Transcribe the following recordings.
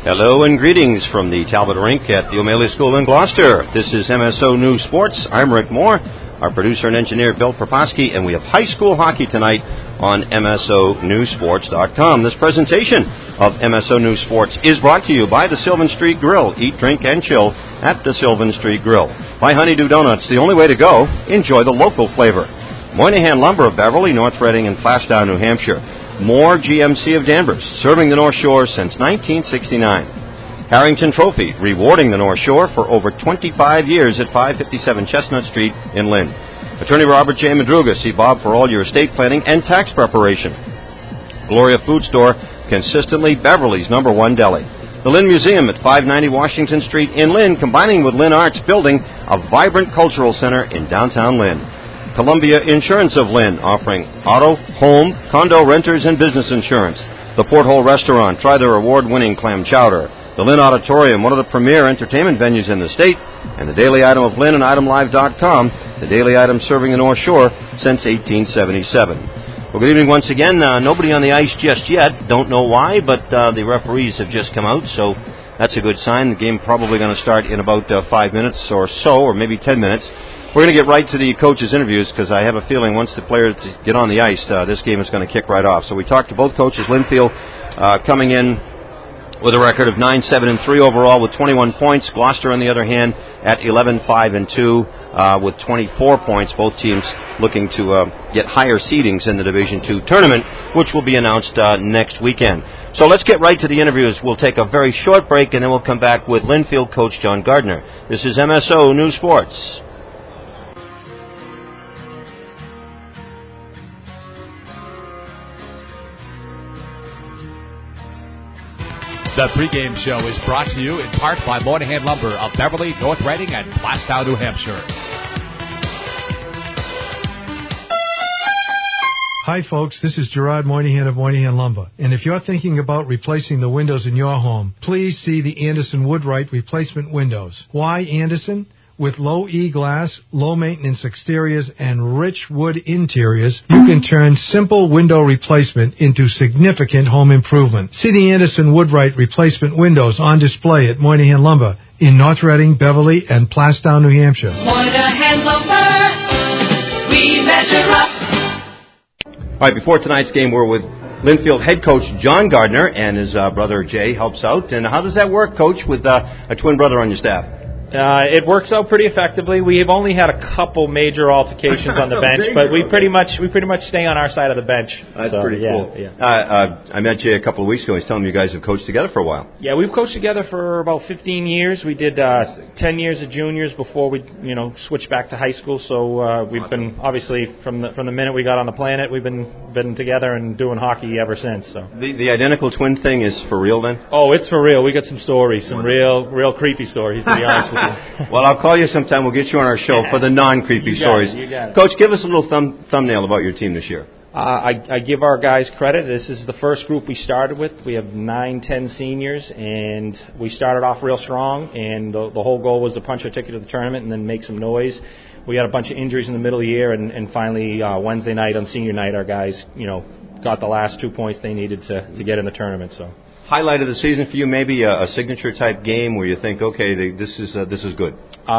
Hello and greetings from the Talbot Rink at the O'Malley School in Gloucester. This is MSO News Sports. I'm Rick Moore, our producer and engineer Bill Proposky, and we have high school hockey tonight on MSONewsSports.com. This presentation of MSO News Sports is brought to you by the Sylvan Street Grill. Eat, drink, and chill at the Sylvan Street Grill. By Honeydew Donuts, the only way to go. Enjoy the local flavor. Moynihan Lumber of Beverly, North Reading, and Plastow, New Hampshire. More GMC of Danvers, serving the North Shore since 1969. Harrington Trophy, rewarding the North Shore for over 25 years at 557 Chestnut Street in Lynn. Attorney Robert J. Madruga, see Bob for all your estate planning and tax preparation. Gloria Food Store, consistently Beverly's #1 deli. The Lynn Museum at 590 Washington Street in Lynn, combining with Lynn Arts, building a vibrant cultural center in downtown Lynn. Columbia Insurance of Lynn, offering auto, home, condo, renters, and business insurance. The Porthole Restaurant, try their award-winning clam chowder. The Lynn Auditorium, one of the premier entertainment venues in the state. And the Daily Item of Lynn and ItemLive.com, the daily item serving the North Shore since 1877. Well, good evening once again. Nobody on the ice just yet. Don't know why, but the referees have just come out, so that's a good sign. The game probably going to start in about 5 minutes or so, or maybe 10 minutes. We're going to get right to the coaches' interviews because I have a feeling once the players get on the ice, this game is going to kick right off. So we talked to both coaches. Linfield coming in with a record of 9-7-3 overall with 21 points. Gloucester, on the other hand, at 11-5-2 with 24 points. Both teams looking to get higher seedings in the Division II tournament, which will be announced next weekend. So let's get right to the interviews. We'll take a very short break, and then we'll come back with Linfield coach John Gardner. This is MSO News Sports. The pregame show is brought to you in part by Moynihan Lumber of Beverly, North Reading, and Plastow, New Hampshire. Hi folks, this is Gerard Moynihan of Moynihan Lumber. And if you're thinking about replacing the windows in your home, please see the Anderson Woodwright replacement windows. Why Anderson? With low E glass, low maintenance exteriors, and rich wood interiors, you can turn simple window replacement into significant home improvement. See the Anderson Woodwright replacement windows on display at Moynihan Lumber in North Reading, Beverly, and Plastow, New Hampshire. Moynihan Lumber, we measure up. All right, before tonight's game, we're with Linfield head coach John Gardner, and his brother Jay helps out. And how does that work, Coach, with a twin brother on your staff? It works out pretty effectively. We've only had a couple major altercations on the bench, but we pretty much stay on our side of the bench. That's pretty cool. Yeah. I met Jay a couple of weeks ago. He's telling me you guys have coached together for a while. Yeah, we've coached together for about 15 years. We did 10 years of juniors before we switched back to high school. So we've been obviously from the minute we got on the planet, we've been together and doing hockey ever since. So the identical twin thing is for real then? Oh, it's for real. We got some stories, some real creepy stories, to be honest with you. Well, I'll call you sometime. We'll get you on our show for the non-creepy stories. You got it. Coach, give us a little thumbnail about your team this year. I give our guys credit. This is the first group we started with. We have 9-10 seniors, and we started off real strong, and the whole goal was to punch our ticket to the tournament and then make some noise. We had a bunch of injuries in the middle of the year, and finally Wednesday night on senior night, our guys, got the last 2 points they needed to get in the tournament. So. Highlight of the season for you, maybe a signature type game where you think, okay, this is good.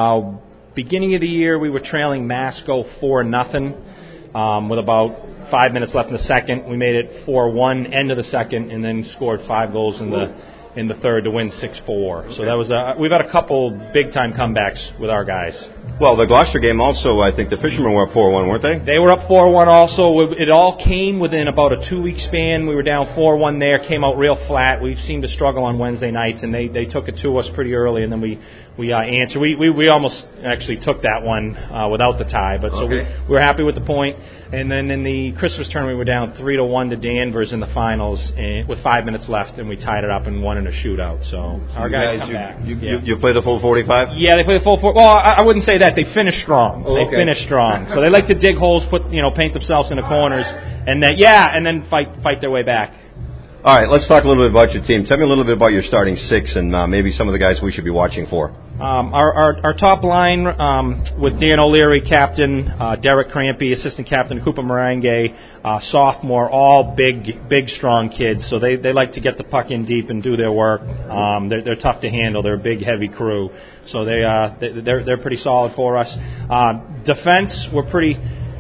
Beginning of the year, we were trailing Masco 4-0 with about 5 minutes left in the second. We made it 4-1 end of the second, and then scored 5 goals in the third to win 6-4. Okay. So that was we've had a couple big time comebacks with our guys. Well, the Gloucester game also, I think the Fishermen were up 4-1, weren't they? They were up 4-1 also. It all came within about a 2-week span. We were down 4-1 there, came out real flat. We seemed to struggle on Wednesday nights, and they took it to us pretty early, and then we answered. We almost actually took that one without the tie, but okay. So we were happy with the point. And then in the Christmas tournament, we were down 3-1 to Danvers in the finals with 5 minutes left, and we tied it up and won in a shootout. So our guys come back. You played the full 45? Yeah, they played the full 40. Well, I wouldn't say that. They finished strong. Oh, okay. They finished strong. So they like to dig holes, paint themselves in the corners, and then fight their way back. All right, let's talk a little bit about your team. Tell me a little bit about your starting six and maybe some of the guys we should be watching for. Our top line with Dan O'Leary, captain, Derek Crampy, assistant captain, Cooper Marange, sophomore, all big, strong kids. So they like to get the puck in deep and do their work. They're tough to handle. They're a big, heavy crew. So they're pretty solid for us. Defense, we're pretty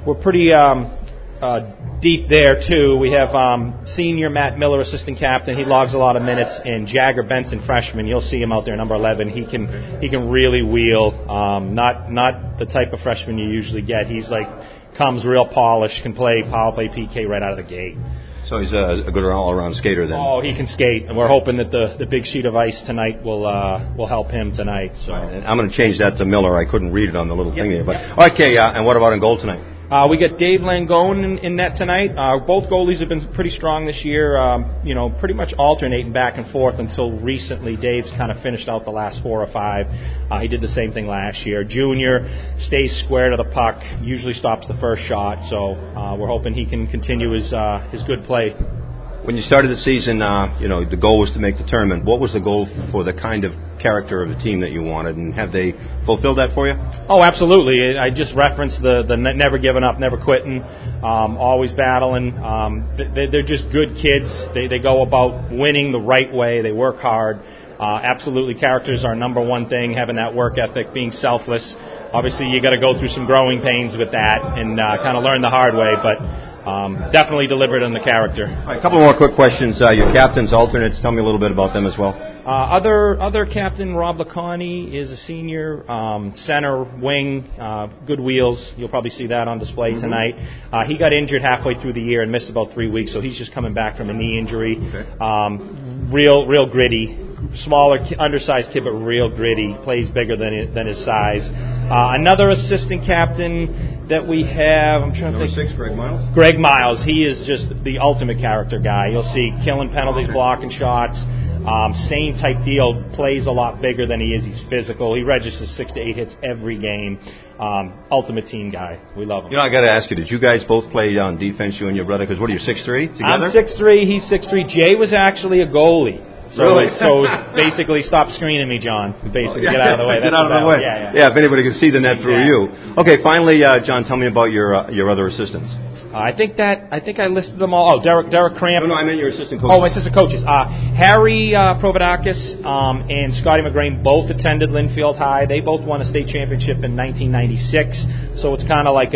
deep there too. We have senior Matt Miller, assistant captain. He logs a lot of minutes, and Jagger Benson, freshman. You'll see him out there, number 11. He can really wheel. Not the type of freshman you usually get. He's comes real polished, can play power play PK right out of the gate. So he's a good all-around skater then. Oh, he can skate, and we're hoping that the big sheet of ice tonight will help him tonight. So right. I'm going to change that to Miller. I couldn't read it on the little thing there. But okay, and what about in goal tonight? We got Dave Langone in net tonight. Both goalies have been pretty strong this year, pretty much alternating back and forth until recently. Dave's kind of finished out the last 4 or 5. He did the same thing last year. Junior stays square to the puck, usually stops the first shot, so we're hoping he can continue his good play. When you started the season, the goal was to make the tournament. What was the goal for the kind of character of the team that you wanted, and have they fulfilled that for you? Oh, absolutely. I just referenced the never giving up, never quitting, always battling. They're just good kids. They go about winning the right way. They work hard. Absolutely, characters are number one thing, having that work ethic, being selfless. Obviously, you got to go through some growing pains with that and kind of learn the hard way, but definitely delivered on the character. All right, a couple more quick questions. Your captains, alternates, tell me a little bit about them as well. Other captain, Rob Lacani, is a senior center wing, good wheels. You'll probably see that on display tonight. He got injured halfway through the year and missed about 3 weeks, so he's just coming back from a knee injury. Okay. Real gritty. Smaller, undersized kid, but real gritty. Plays bigger than his size. Another assistant captain that we have, I'm trying to think. Number 6, Greg Miles. Greg Miles. He is just the ultimate character guy. You'll see killing penalties, blocking shots. Same type deal. Plays a lot bigger than he is. He's physical. He registers 6 to 8 hits every game. Ultimate team guy. We love him. I got to ask you, did you guys both play on defense, you and your brother? Because what are you, 6'3" together? I'm 6'3", he's 6'3". Jay was actually a goalie. So, really? So basically, stop screening me, John. Basically, get out of the way. Get out of the way. Yeah, if anybody can see the net through you. Okay, finally, John, tell me about your other assistants. I think I listed them all. Oh, Derek Cramp. No, I meant your assistant coaches. Oh, my assistant coaches. Harry Provodakis and Scotty McGrain both attended Linfield High. They both won a state championship in 1996. So it's kind of like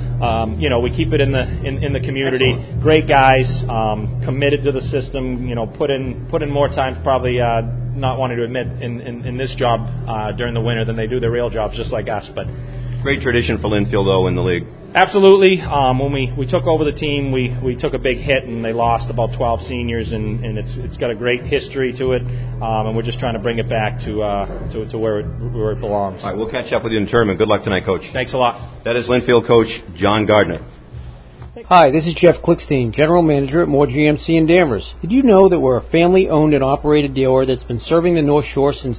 we keep it in the community. Excellent. Great guys, committed to the system. Put in more time, probably not wanting to admit in this job during the winter than they do their real jobs, just like us. But great tradition for Linfield, though, in the league. Absolutely. When we took over the team, we took a big hit, and they lost about 12 seniors, and it's got a great history to it, and we're just trying to bring it back to where it belongs. All right, we'll catch up with you in the tournament. Good luck tonight, Coach. Thanks a lot. That is Linfield coach John Gardner. Hi, this is Jeff Klickstein, General Manager at Moore GMC in Danvers. Did you know that we're a family-owned and operated dealer that's been serving the North Shore since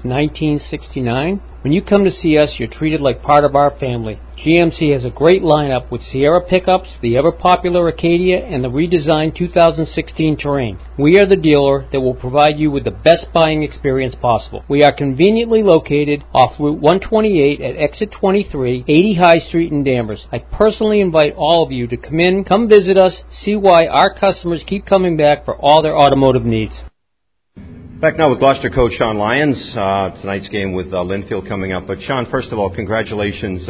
1969? When you come to see us, you're treated like part of our family. GMC has a great lineup with Sierra pickups, the ever-popular Acadia, and the redesigned 2016 Terrain. We are the dealer that will provide you with the best buying experience possible. We are conveniently located off Route 128 at Exit 23, 80 High Street in Danvers. I personally invite all of you to come visit us, see why our customers keep coming back for all their automotive needs. Back now with Gloucester coach Sean Lyons. Tonight's game with Linfield coming up. But Sean, first of all, congratulations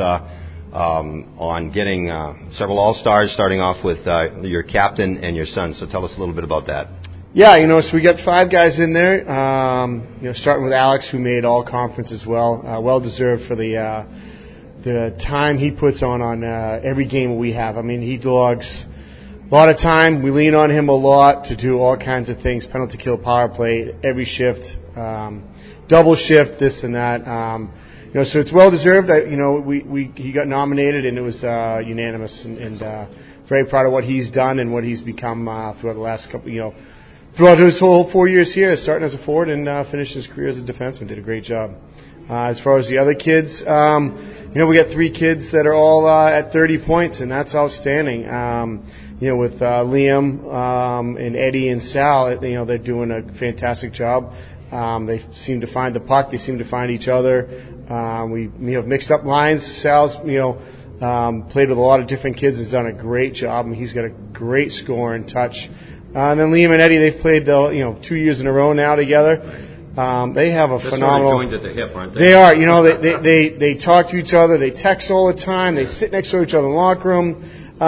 on getting several All-Stars, starting off with your captain and your son. So tell us a little bit about that. Yeah, so we got 5 guys in there. Starting with Alex, who made all conference as well. Well deserved for the time he puts on every game we have. I mean, he logs a lot of time. We lean on him a lot to do all kinds of things, penalty kill, power play, every shift, double shift, this and that. So it's well deserved. He got nominated, and it was unanimous, and very proud of what he's done and what he's become throughout the last couple. Throughout his whole 4 years here, starting as a forward and finishing his career as a defenseman, did a great job. As far as the other kids, we got 3 kids that are all at 30 points, and that's outstanding. with Liam and Eddie and Sal, they're doing a fantastic job. They seem to find the puck. They seem to find each other. We mixed up lines. Sal's played with a lot of different kids. Has done a great job, and he's got a great score and touch. And then Liam and Eddie, they've played 2 years in a row now together. They have a phenomenal. They're sort of joined at the hip, aren't they? They are. They talk to each other. They text all the time. They sit next to each other in the locker room.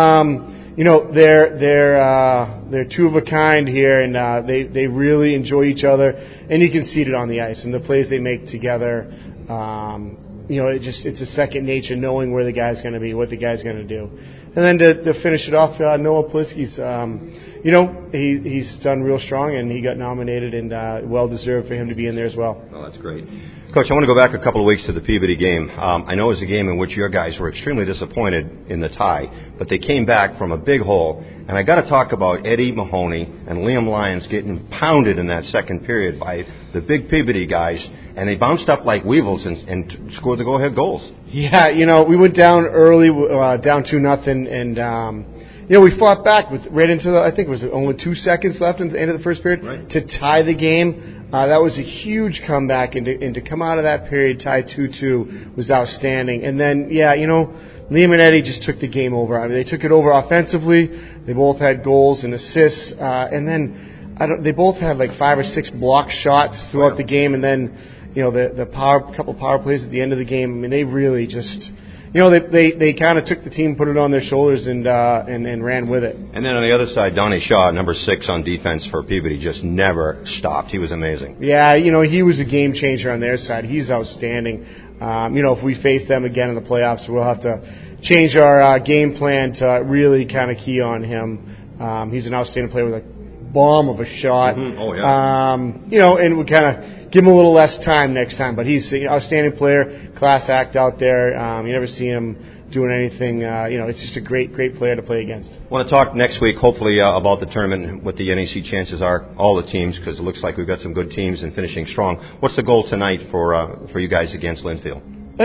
They're two of a kind here, and they really enjoy each other, and you can see it on the ice and the plays they make together. It's a second nature, knowing where the guy's going to be, what the guy's going to do. And then to finish it off, Noah Plisky's, he's done real strong, and he got nominated, and well deserved for him to be in there as well. Oh, that's great. Coach, I want to go back a couple of weeks to the Peabody game. I know it was a game in which your guys were extremely disappointed in the tie, but they came back from a big hole. And I got to talk about Eddie Mahoney and Liam Lyons getting pounded in that second period by the big Peabody guys, and they bounced up like weevils and scored the go-ahead goals. Yeah, we went down early, down 2-0, and we fought back right into I think it was only 2 seconds left in the end of the first period to tie the game. That was a huge comeback, and to come out of that period tied 2-2 was outstanding. And then, Liam and Eddie just took the game over. I mean, they took it over offensively. They both had goals and assists, and then they both had like 5 or 6 block shots throughout the game. And then, the couple power plays at the end of the game. I mean, they really just. They kind of took the team, put it on their shoulders, and ran with it. And then on the other side, Donnie Shaw, number 6 on defense for Peabody, just never stopped. He was amazing. Yeah, he was a game changer on their side. He's outstanding. If we face them again in the playoffs, we'll have to change our game plan to really kind of key on him. He's an outstanding player with a bomb of a shot. Mm-hmm. Oh, yeah. And we kind of give him a little less time next time. But he's an outstanding player, class act out there. You never see him doing anything. It's just a great player to play against. I want to talk next week, hopefully, about the tournament and what the NEC chances are, all the teams, because it looks like we've got some good teams and finishing strong. What's the goal tonight for you guys against Linfield?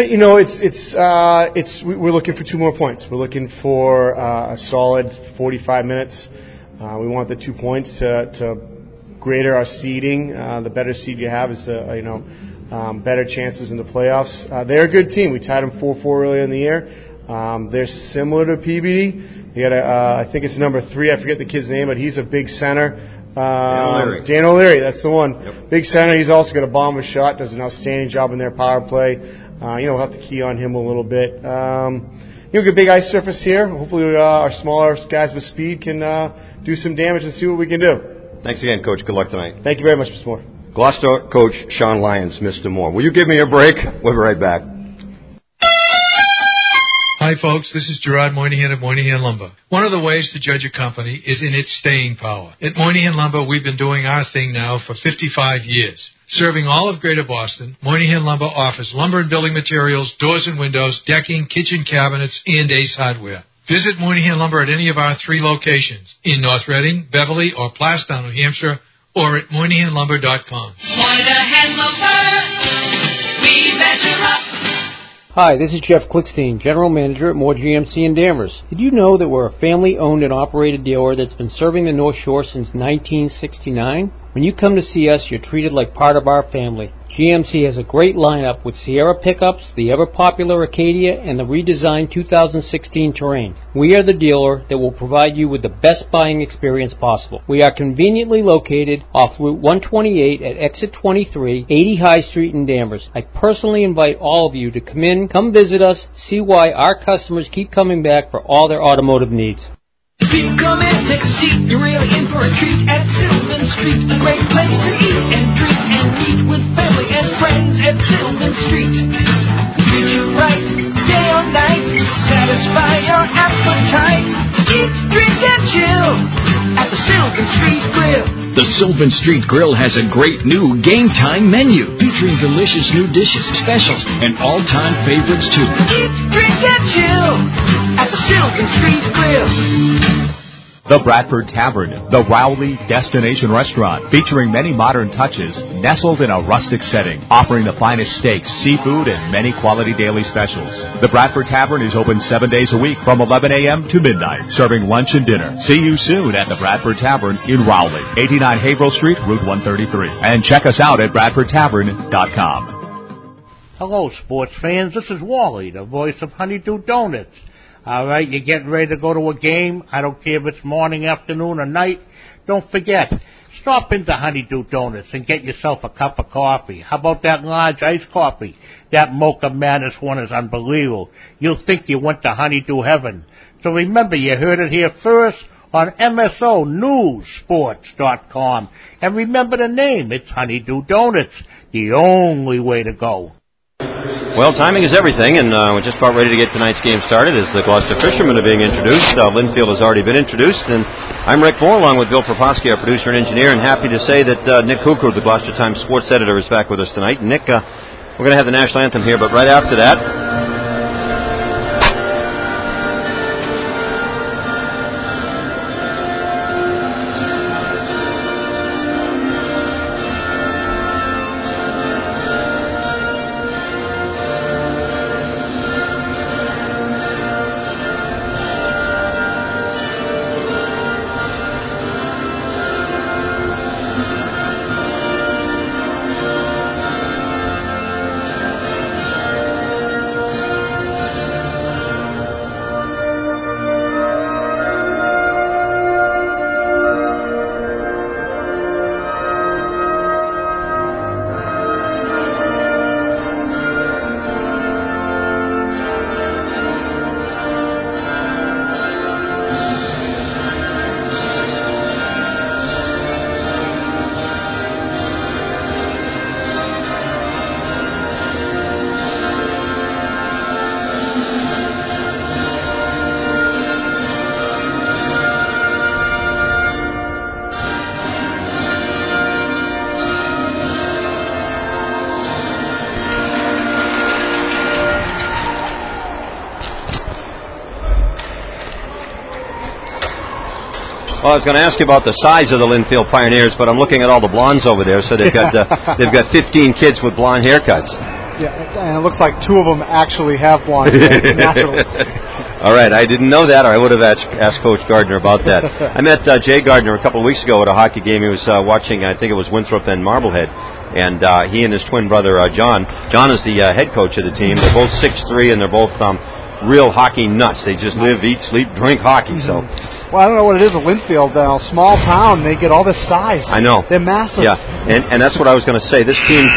We're looking for 2 more points. We're looking for a solid 45 minutes. We want the 2 points to greater our seeding. The better seed you have is better chances in the playoffs. They're a good team. We tied them 4-4 earlier in the year. They're similar to Peabody. You got I think it's number 3. I forget the kid's name, but he's a big center. Dan O'Leary, that's the one. Yep. Big center. He's also got a bomb of shot. Does an outstanding job in their power play. We'll have to key on him a little bit. Get a big ice surface here. Hopefully, our smaller guys with speed can do some damage and see what we can do. Thanks again, Coach. Good luck tonight. Thank you very much, Mr. Moore. Gloucester coach Sean Lyons, Mr. Moore. Will you give me a break? We'll be right back. Hi, folks. This is Gerard Moynihan of Moynihan Lumber. One of the ways to judge a company is in its staying power. At Moynihan Lumber, we've been doing our thing now for 55 years. Serving all of Greater Boston, Moynihan Lumber offers lumber and building materials, doors and windows, decking, kitchen cabinets, and Ace Hardware. Visit Moynihan Lumber at any of our 3 locations in North Reading, Beverly, or Plastown, New Hampshire, or at MoynihanLumber.com. Moynihan Lumber, we measure up. Hi, this is Jeff Klickstein, General Manager at Moore GMC in Danvers. Did you know that we're a family-owned and operated dealer that's been serving the North Shore since 1969? When you come to see us, you're treated like part of our family. GMC has a great lineup with Sierra pickups, the ever-popular Acadia, and the redesigned 2016 Terrain. We are the dealer that will provide you with the best buying experience possible. We are conveniently located off Route 128 at Exit 23, 80 High Street in Danvers. I personally invite all of you to come visit us, see why our customers keep coming back for all their automotive needs. If you come in, take a seat, you're really in for a treat at Sylvan Street. A great place to eat and drink and meet with family and friends at Sylvan Street. Treat you right, day or night, satisfy your appetite. Eat, drink, and chill at the Sylvan Street Grill. The Sylvan Street Grill has a great new game time menu featuring delicious new dishes, specials, and all-time favorites too. Eat, drink, and chill at the Sylvan Street Grill. The Bradford Tavern, the Rowley destination restaurant, featuring many modern touches, nestled in a rustic setting, offering the finest steaks, seafood, and many quality daily specials. The Bradford Tavern is open 7 days a week from 11 a.m. to midnight, serving lunch and dinner. See you soon at the Bradford Tavern in Rowley, 89 Haverhill Street, Route 133. And check us out at BradfordTavern.com. Hello, sports fans. This is Wally, the voice of Honeydew Donuts. All right, you're getting ready to go to a game. I don't care if it's morning, afternoon, or night. Don't forget, stop into Honeydew Donuts and get yourself a cup of coffee. How about that large iced coffee? That Mocha Madness one is unbelievable. You'll think you went to Honeydew Heaven. So remember, you heard it here first on MSONewsSports.com. And remember the name. It's Honeydew Donuts, the only way to go. Well, timing is everything, and we're just about ready to get tonight's game started as the Gloucester Fishermen are being introduced. Linfield has already been introduced, and I'm Rick Moore along with Bill Proposky, our producer and engineer, and happy to say that Nick Kukru, the Gloucester Times sports editor, is back with us tonight. Nick, we're going to have the national anthem here, but right after that, well, I was going to ask you about the size of the Linfield Pioneers, but I'm looking at all the blondes over there, so they've got 15 kids with blonde haircuts. Yeah, and it looks like 2 of them actually have blonde hair naturally. All right, I didn't know that, or I would have asked Coach Gardner about that. I met Jay Gardner a couple of weeks ago at a hockey game. He was watching, I think it was Winthrop and Marblehead, and he and his twin brother, John. John is the head coach of the team. They're both 6'3", and they're both real hockey nuts. They just live, eat, sleep, drink hockey, so... Well, I don't know what it is at Linfield. Small town, they get all this size. I know. They're massive. Yeah, and that's what I was going to say. This team,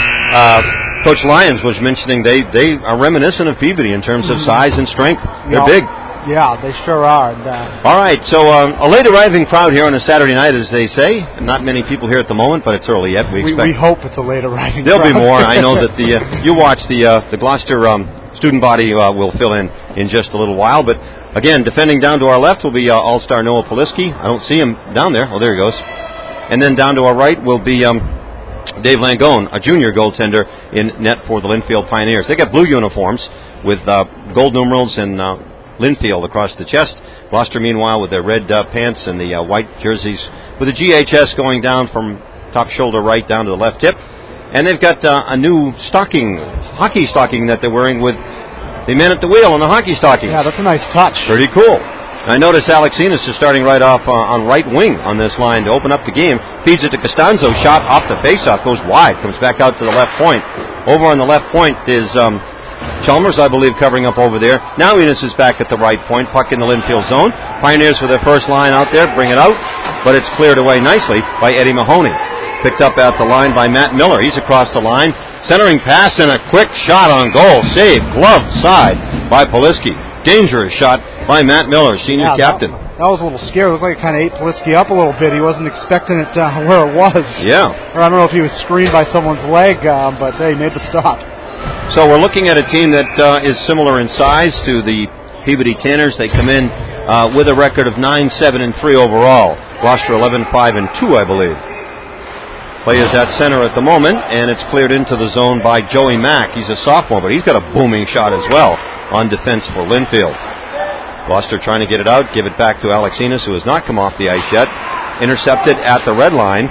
Coach Lyons was mentioning, they are reminiscent of Peabody in terms of size and strength. They're big. Yeah, they sure are. And, all right, so a late arriving crowd here on a Saturday night, as they say. Not many people here at the moment, but it's early yet. We hope it's a late arriving There'll crowd. be more. I know that you watch the Gloucester student body will fill in just a little while, but... Again, defending down to our left will be All-Star Noah Poliski. I don't see him down there. Oh, there he goes. And then down to our right will be Dave Langone, a junior goaltender in net for the Linfield Pioneers. They got blue uniforms with gold numerals and Linfield across the chest. Gloucester, meanwhile, with their red pants and the white jerseys with the GHS going down from top shoulder right down to the left hip. And they've got a new hockey stocking that they're wearing with the man at the wheel on the hockey stockings. Yeah, that's a nice touch. Pretty cool. I notice Alex Enos is starting right off on right wing on this line to open up the game. Feeds it to Costanzo. Shot off the faceoff. Goes wide. Comes back out to the left point. Over on the left point is Chalmers, I believe, covering up over there. Now Enos is back at the right point. Puck in the Linfield zone. Pioneers with their first line out there. Bring it out. But it's cleared away nicely by Eddie Mahoney. Picked up at the line by Matt Miller. He's across the line. Centering pass and a quick shot on goal. Save, glove side by Poliski. Dangerous shot by Matt Miller, senior captain. That was a little scary. It looked like it kind of ate Poliski up a little bit. He wasn't expecting it where it was. Yeah. Or I don't know if he was screened by someone's leg, but he made the stop. So we're looking at a team that is similar in size to the Peabody Tanners. They come in with a record of 9-7-3 overall. Gloucester 11-5-2, I believe. Play is at center at the moment, and it's cleared into the zone by Joey Mack. He's a sophomore, but he's got a booming shot as well on defense for Linfield. Gloucester trying to get it out, give it back to Alex Enos, who has not come off the ice yet. Intercepted at the red line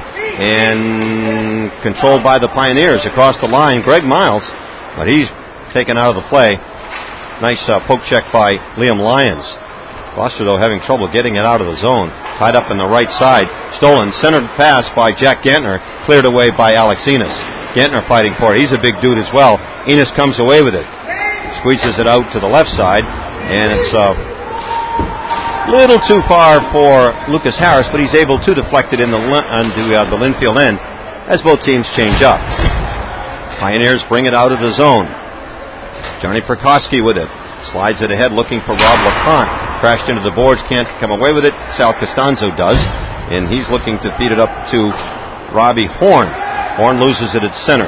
and controlled by the Pioneers. Across the line, Greg Miles, but he's taken out of the play. Nice poke check by Liam Lyons. Gloucester, though, having trouble getting it out of the zone. Tied up in the right side. Stolen, centered pass by Jack Gantner, cleared away by Alex Enos. Gantner fighting for it. He's a big dude as well. Enos comes away with it. Squeezes it out to the left side, and it's a little too far for Lucas Harris, but he's able to deflect it into the Linfield end as both teams change up. Pioneers bring it out of the zone. Johnny Prokosky with it. Slides it ahead looking for Rob LeConte. Crashed into the boards, can't come away with it. Sal Costanzo does, and he's looking to feed it up to Robbie Horn. Horn loses it at center.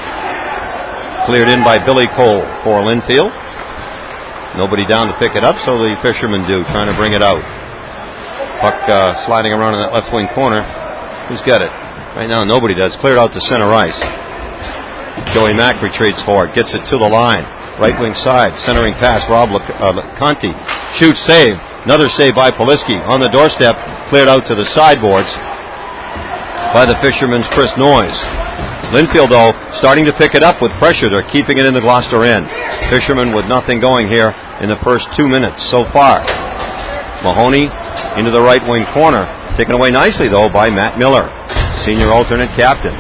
Cleared in by Billy Cole for Linfield. Nobody down to pick it up, so the Fishermen do, trying to bring it out. Puck sliding around in that left wing corner. Who's got it? Right now nobody does. Cleared out to center ice. Joey Mack retreats for it, gets it to the line. Right wing side, centering pass, Rob Conti. Shoots, save. Another save by Poliski. On the doorstep, cleared out to the sideboards by the Fishermen's Chris Noyes. Linfield, though, starting to pick it up with pressure. They're keeping it in the Gloucester end. Fishermen with nothing going here in the first 2 minutes so far. Mahoney into the right wing corner. Taken away nicely, though, by Matt Miller, senior alternate captain.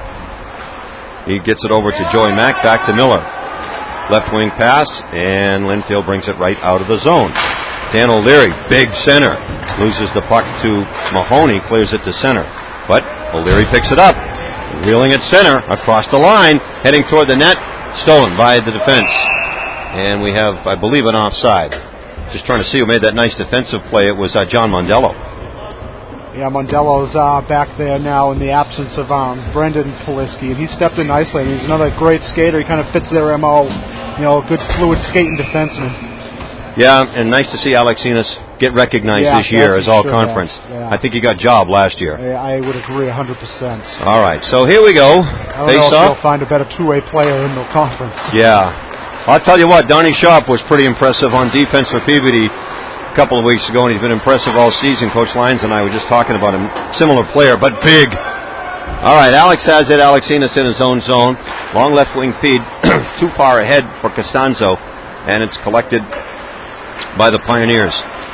He gets it over to Joey Mack, back to Miller. Left wing pass, and Linfield brings it right out of the zone. Dan O'Leary, big center, loses the puck to Mahoney, clears it to center. But O'Leary picks it up, wheeling at center, across the line, heading toward the net, stolen by the defense. And we have, I believe, an offside. Just trying to see who made that nice defensive play. It was John Mondello. Yeah, Mondello's back there now in the absence of Brendan Poliski, and he stepped in nicely. He's another great skater. He kind of fits their MO, good fluid skating defenseman. Yeah, and nice to see Alex Enos get recognized this year as all-conference. Yeah. I think he got job last year. Yeah, I would agree 100%. All right, so here we go. I don't know if you'll find a better two-way player in the conference. Yeah. I'll tell you what, Donnie Sharp was pretty impressive on defense for Peabody a couple of weeks ago, and he's been impressive all season. Coach Lyons and I were just talking about him. Similar player, but big. All right, Alex has it. Alex Enos in his own zone. Long left wing feed, too far ahead for Costanzo, and it's collected by the Pioneers.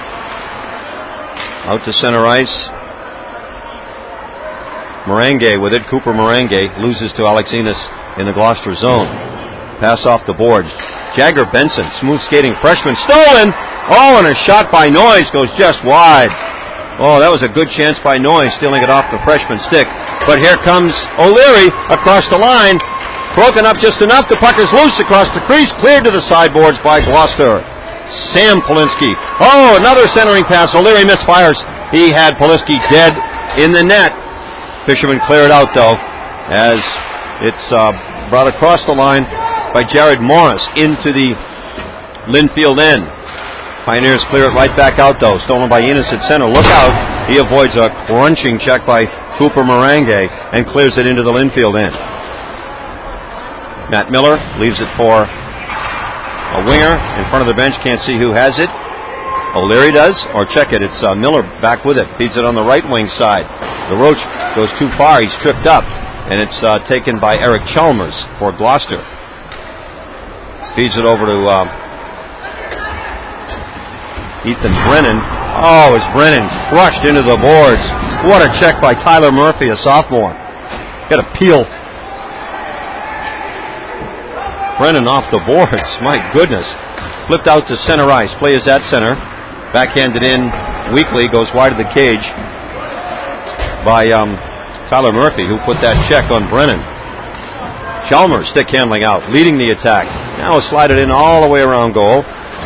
Out to center ice. Marange with it. Cooper Marange loses to Alex Enos in the Gloucester zone. Pass off the boards. Jagger Benson, smooth skating freshman, stolen! Oh, and a shot by Noyes goes just wide. Oh, that was a good chance by Noyes, stealing it off the freshman stick. But here comes O'Leary across the line. Broken up just enough. The puck is loose across the crease. Cleared to the sideboards by Gloucester. Sam Polinsky. Oh, another centering pass. O'Leary misfires. He had Polinsky dead in the net. Fisherman clear it out, though, as it's brought across the line by Jared Morris into the Linfield end. Pioneers clear it right back out, though. Stolen by Enos at center. Look out. He avoids a crunching check by Cooper Marange and clears it into the Linfield end. Matt Miller leaves it for a winger in front of the bench. Can't see who has it. O'Leary does, or check it. It's Miller back with it. Feeds it on the right wing side. The Roach goes too far. He's tripped up, and it's taken by Eric Chalmers for Gloucester. Feeds it over to Ethan Brennan. Oh, it's Brennan crushed into the boards. What a check by Tyler Murphy, a sophomore. Got a peel. Brennan off the boards. My goodness. Flipped out to center ice. Play is at center. Backhanded in weakly. Goes wide of the cage by Tyler Murphy, who put that check on Brennan. Chalmers stick handling out, leading the attack. Now slide it in all the way around goal.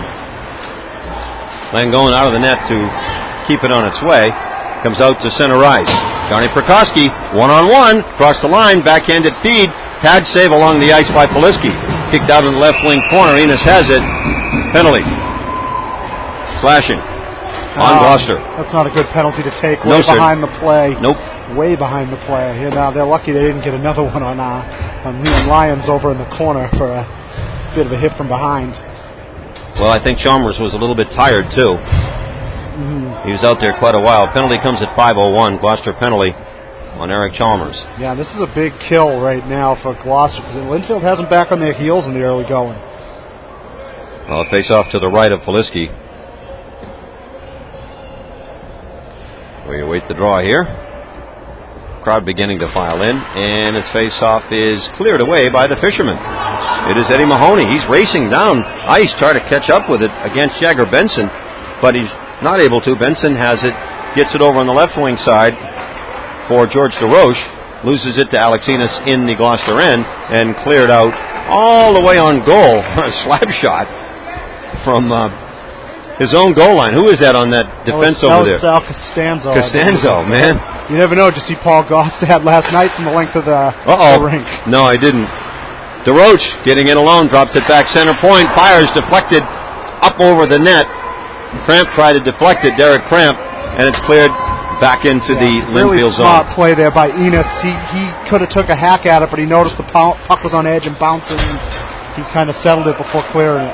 Then going out of the net to keep it on its way. Comes out to center ice. Johnny Prokosky, one-on-one, across the line, backhanded feed. Pad save along the ice by Polinsky. Kicked out in the left wing corner. Enos has it. Penalty. Slashing on Gloucester. That's not a good penalty to take. Way behind the play. Nope. Way behind the play. Here now, they're lucky they didn't get another one on Liam Lyons over in the corner for a bit of a hit from behind. Well, I think Chalmers was a little bit tired, too. He was out there quite a while. Penalty comes at 5:01. Gloucester penalty on Eric Chalmers. Yeah, this is a big kill right now for Gloucester because Linfield has them back on their heels in the early going. Well, face off to the right of Poliski. We await the draw here. Crowd beginning to file in, and its face-off is cleared away by the Fisherman. It is Eddie Mahoney. He's racing down ice, trying to catch up with it against Jagger Benson, but he's not able to. Benson has it, gets it over on the left wing side for George DeRoche, loses it to Alex Enos in the Gloucester end, and cleared out all the way on goal. A slap shot from his own goal line. Who is that on that defense over there? Sal Costanzo. Costanzo, man. You never know. Did you see Paul Gostad last night from the length of the rink? No, I didn't. DeRoche getting in alone, drops it back center point, fires, deflected up over the net. Cramp tried to deflect it, Derek Cramp, and it's cleared back into the Linfield zone. Really smart play there by Enos. He could have took a hack at it, but he noticed the puck was on edge and bouncing, and he kind of settled it before clearing it.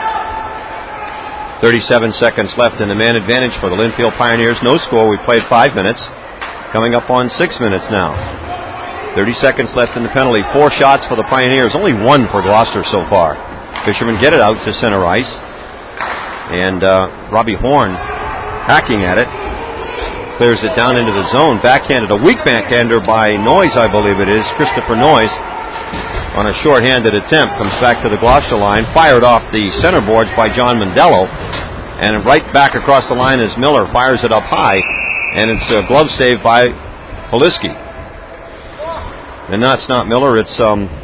37 seconds left in the man advantage for the Linfield Pioneers. No score. We played 5 minutes. Coming up on 6 minutes now. 30 seconds left in the penalty. 4 shots for the Pioneers. Only 1 for Gloucester so far. Fishermen get it out to center ice. And Robbie Horn hacking at it. Clears it down into the zone. Backhanded. A weak backhander by Noyes, I believe it is. Christopher Noyes on a short-handed attempt. Comes back to the Gloucester line. Fired off the center boards by John Mandello. And right back across the line is Miller. Fires it up high. And it's a glove save by Poliski. And that's not Miller, it's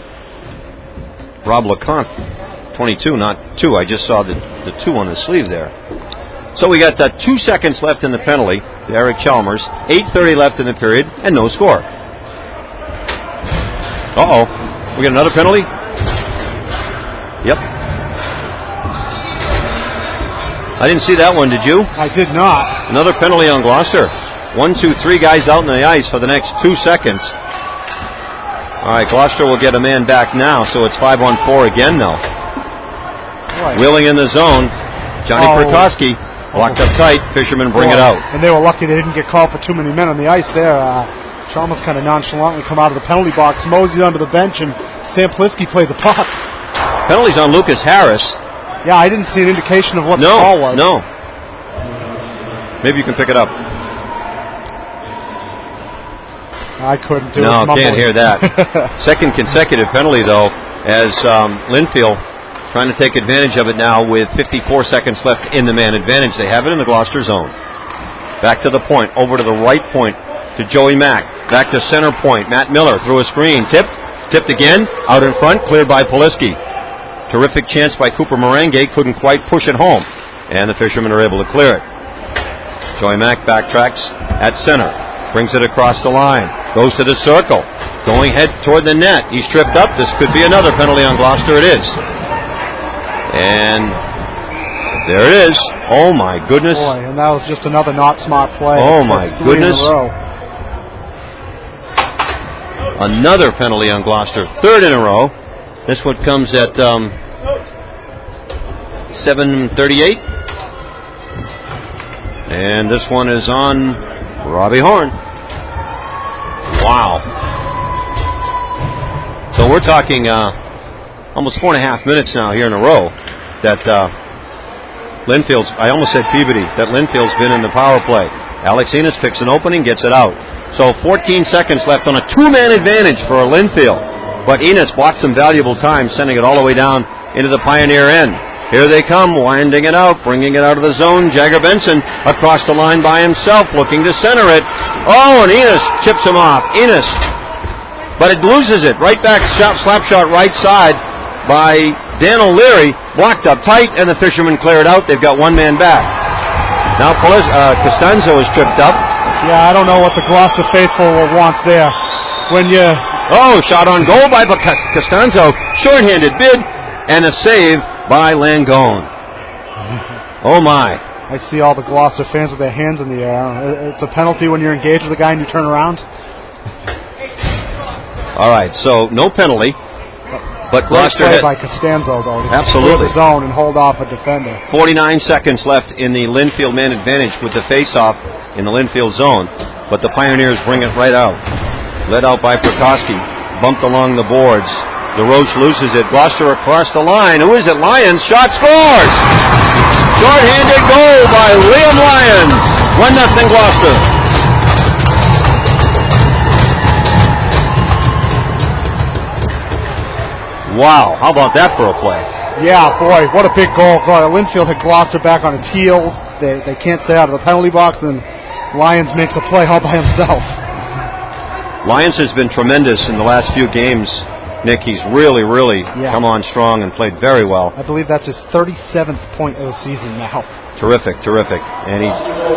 Rob LeConte. 22, not 2. I just saw the 2 on the sleeve there. So we got 2 seconds left in the penalty. Eric Chalmers. 8:30 left in the period, and no score. Uh-oh. We got another penalty? Yep. I didn't see that one, did you? I did not. Another penalty on Gloucester. 1, 2, 3 guys out on the ice for the next 2 seconds. All right, Gloucester will get a man back now, so it's 5-on-4 again, though. Right. Wheeling in the zone. Johnny Perkowski locked up tight. Fishermen bring it out. And they were lucky they didn't get called for too many men on the ice there. Chalmers kind of nonchalantly come out of the penalty box, moseyed onto the bench, and Sam Poliski played the puck. Penalties on Lucas Harris. Yeah, I didn't see an indication of what the call was. No. Maybe you can pick it up. I couldn't do it. No, can't hear that. Second consecutive penalty, though, as Linfield trying to take advantage of it now with 54 seconds left in the man advantage. They have it in the Gloucester zone. Back to the point, over to the right point to Joey Mack. Back to center point. Matt Miller through a screen. Tipped again. Out in front, cleared by Poliski. Terrific chance by Cooper Morange. Couldn't quite push it home. And the Fishermen are able to clear it. Joey Mack backtracks at center. Brings it across the line. Goes to the circle. Going head toward the net. He's tripped up. This could be another penalty on Gloucester. It is. And there it is. Oh, my goodness. Boy, and that was just another not smart play. Oh, my goodness. 3 in a row. Another penalty on Gloucester. 3rd in a row. This one comes at 7:38. And this one is on Robbie Horn. Wow. So we're talking almost 4.5 minutes now here in a row that Linfield's, I almost said Peabody, that Linfield's been in the power play. Alex Enos picks an opening, gets it out. So 14 seconds left on a 2-man advantage for Linfield. But Enos bought some valuable time, sending it all the way down into the Pioneer end. Here they come, winding it out, bringing it out of the zone. Jagger Benson across the line by himself, looking to center it. Oh, and Enos chips him off. Enos, but it loses it. Right back, slap shot right side by Dan O'Leary. Blocked up tight, and the Fishermen clear it out. They've got 1 man back. Now Costanzo is tripped up. Yeah, I don't know what the Gloucester faithful wants there. When you... Oh, shot on goal by Costanzo. Short-handed bid, and a save by Langone. Oh, my. I see all the Gloucester fans with their hands in the air. It's a penalty when you're engaged with a guy and you turn around. All right, so no penalty. But Great Gloucester play had... by Costanzo, though, to Absolutely. clear the zone and hold off a defender. 49 seconds left in the Linfield man advantage with the face-off in the Linfield zone. But the Pioneers bring it right out. Led out by Prokowski. Bumped along the boards. DeRoche loses it. Gloucester across the line. Who is it? Lyons. Shot scores! Short-handed goal by Liam Lyons. 1-0 Gloucester. Wow, how about that for a play? Yeah, boy, what a big goal. Linfield had Gloucester back on its heels. They can't stay out of the penalty box, and Lyons makes a play all by himself. Lyons has been tremendous in the last few games. Nick, he's really come on strong and played very well. I believe that's his 37th point of the season now. Terrific. And he...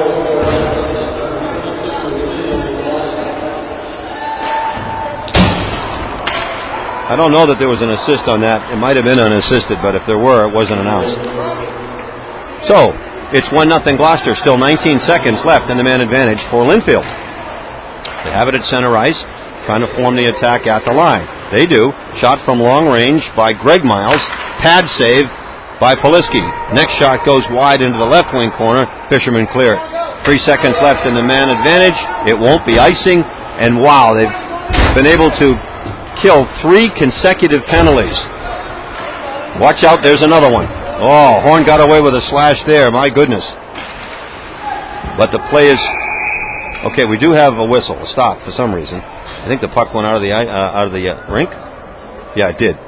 I don't know that there was an assist on that. It might have been unassisted, but if there were, it wasn't announced. So, it's 1-0 Gloucester. Still 19 seconds left in the man advantage for Linfield. They have it at center ice, trying to form the attack at the line. They do. Shot from long range by Greg Miles. Pad save by Poliski. Next shot goes wide into the left wing corner. Fisherman clear it. 3 seconds left in the man advantage. It won't be icing. And wow, they've been able to kill 3 consecutive penalties. Watch out, there's another one. Oh, Horn got away with a slash there, my goodness. But the play is... Okay, we do have a whistle, a stop for some reason. I think the puck went out of the rink. Yeah, it did.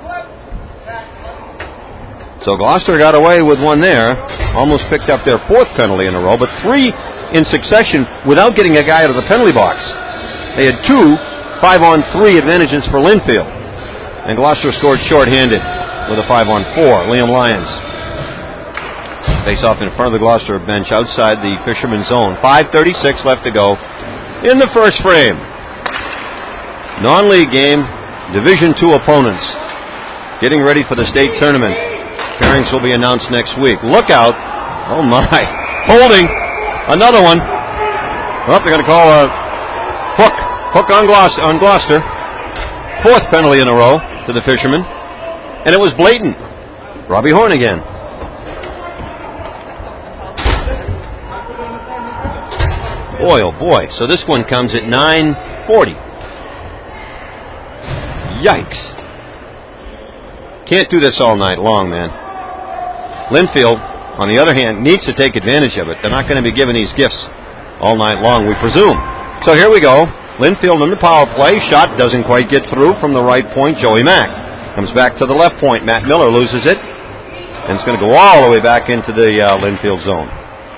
So Gloucester got away with one there. Almost picked up their 4th penalty in a row, but 3 in succession without getting a guy out of the penalty box. They had 2 5-on-3 advantages for Linfield. And Gloucester scored short-handed with a 5-on-4. Liam Lyons. Face off in front of the Gloucester bench outside the Fisherman zone. 5:36 left to go in the first frame. Non-league game, Division II opponents getting ready for the state tournament. Pairings will be announced next week. Look out. Oh my. Holding. Another one. Well, they're going to call a hook. Hook on Gloucester. 4th penalty in a row to the Fishermen. And it was blatant. Robbie Horn again. Boy, oh boy. So this one comes at 9:40. Yikes. Can't do this all night long, man. Linfield, on the other hand, needs to take advantage of it. They're not going to be given these gifts all night long, we presume. So here we go. Linfield in the power play. Shot doesn't quite get through from the right point. Joey Mack comes back to the left point. Matt Miller loses it. And it's going to go all the way back into the Linfield zone.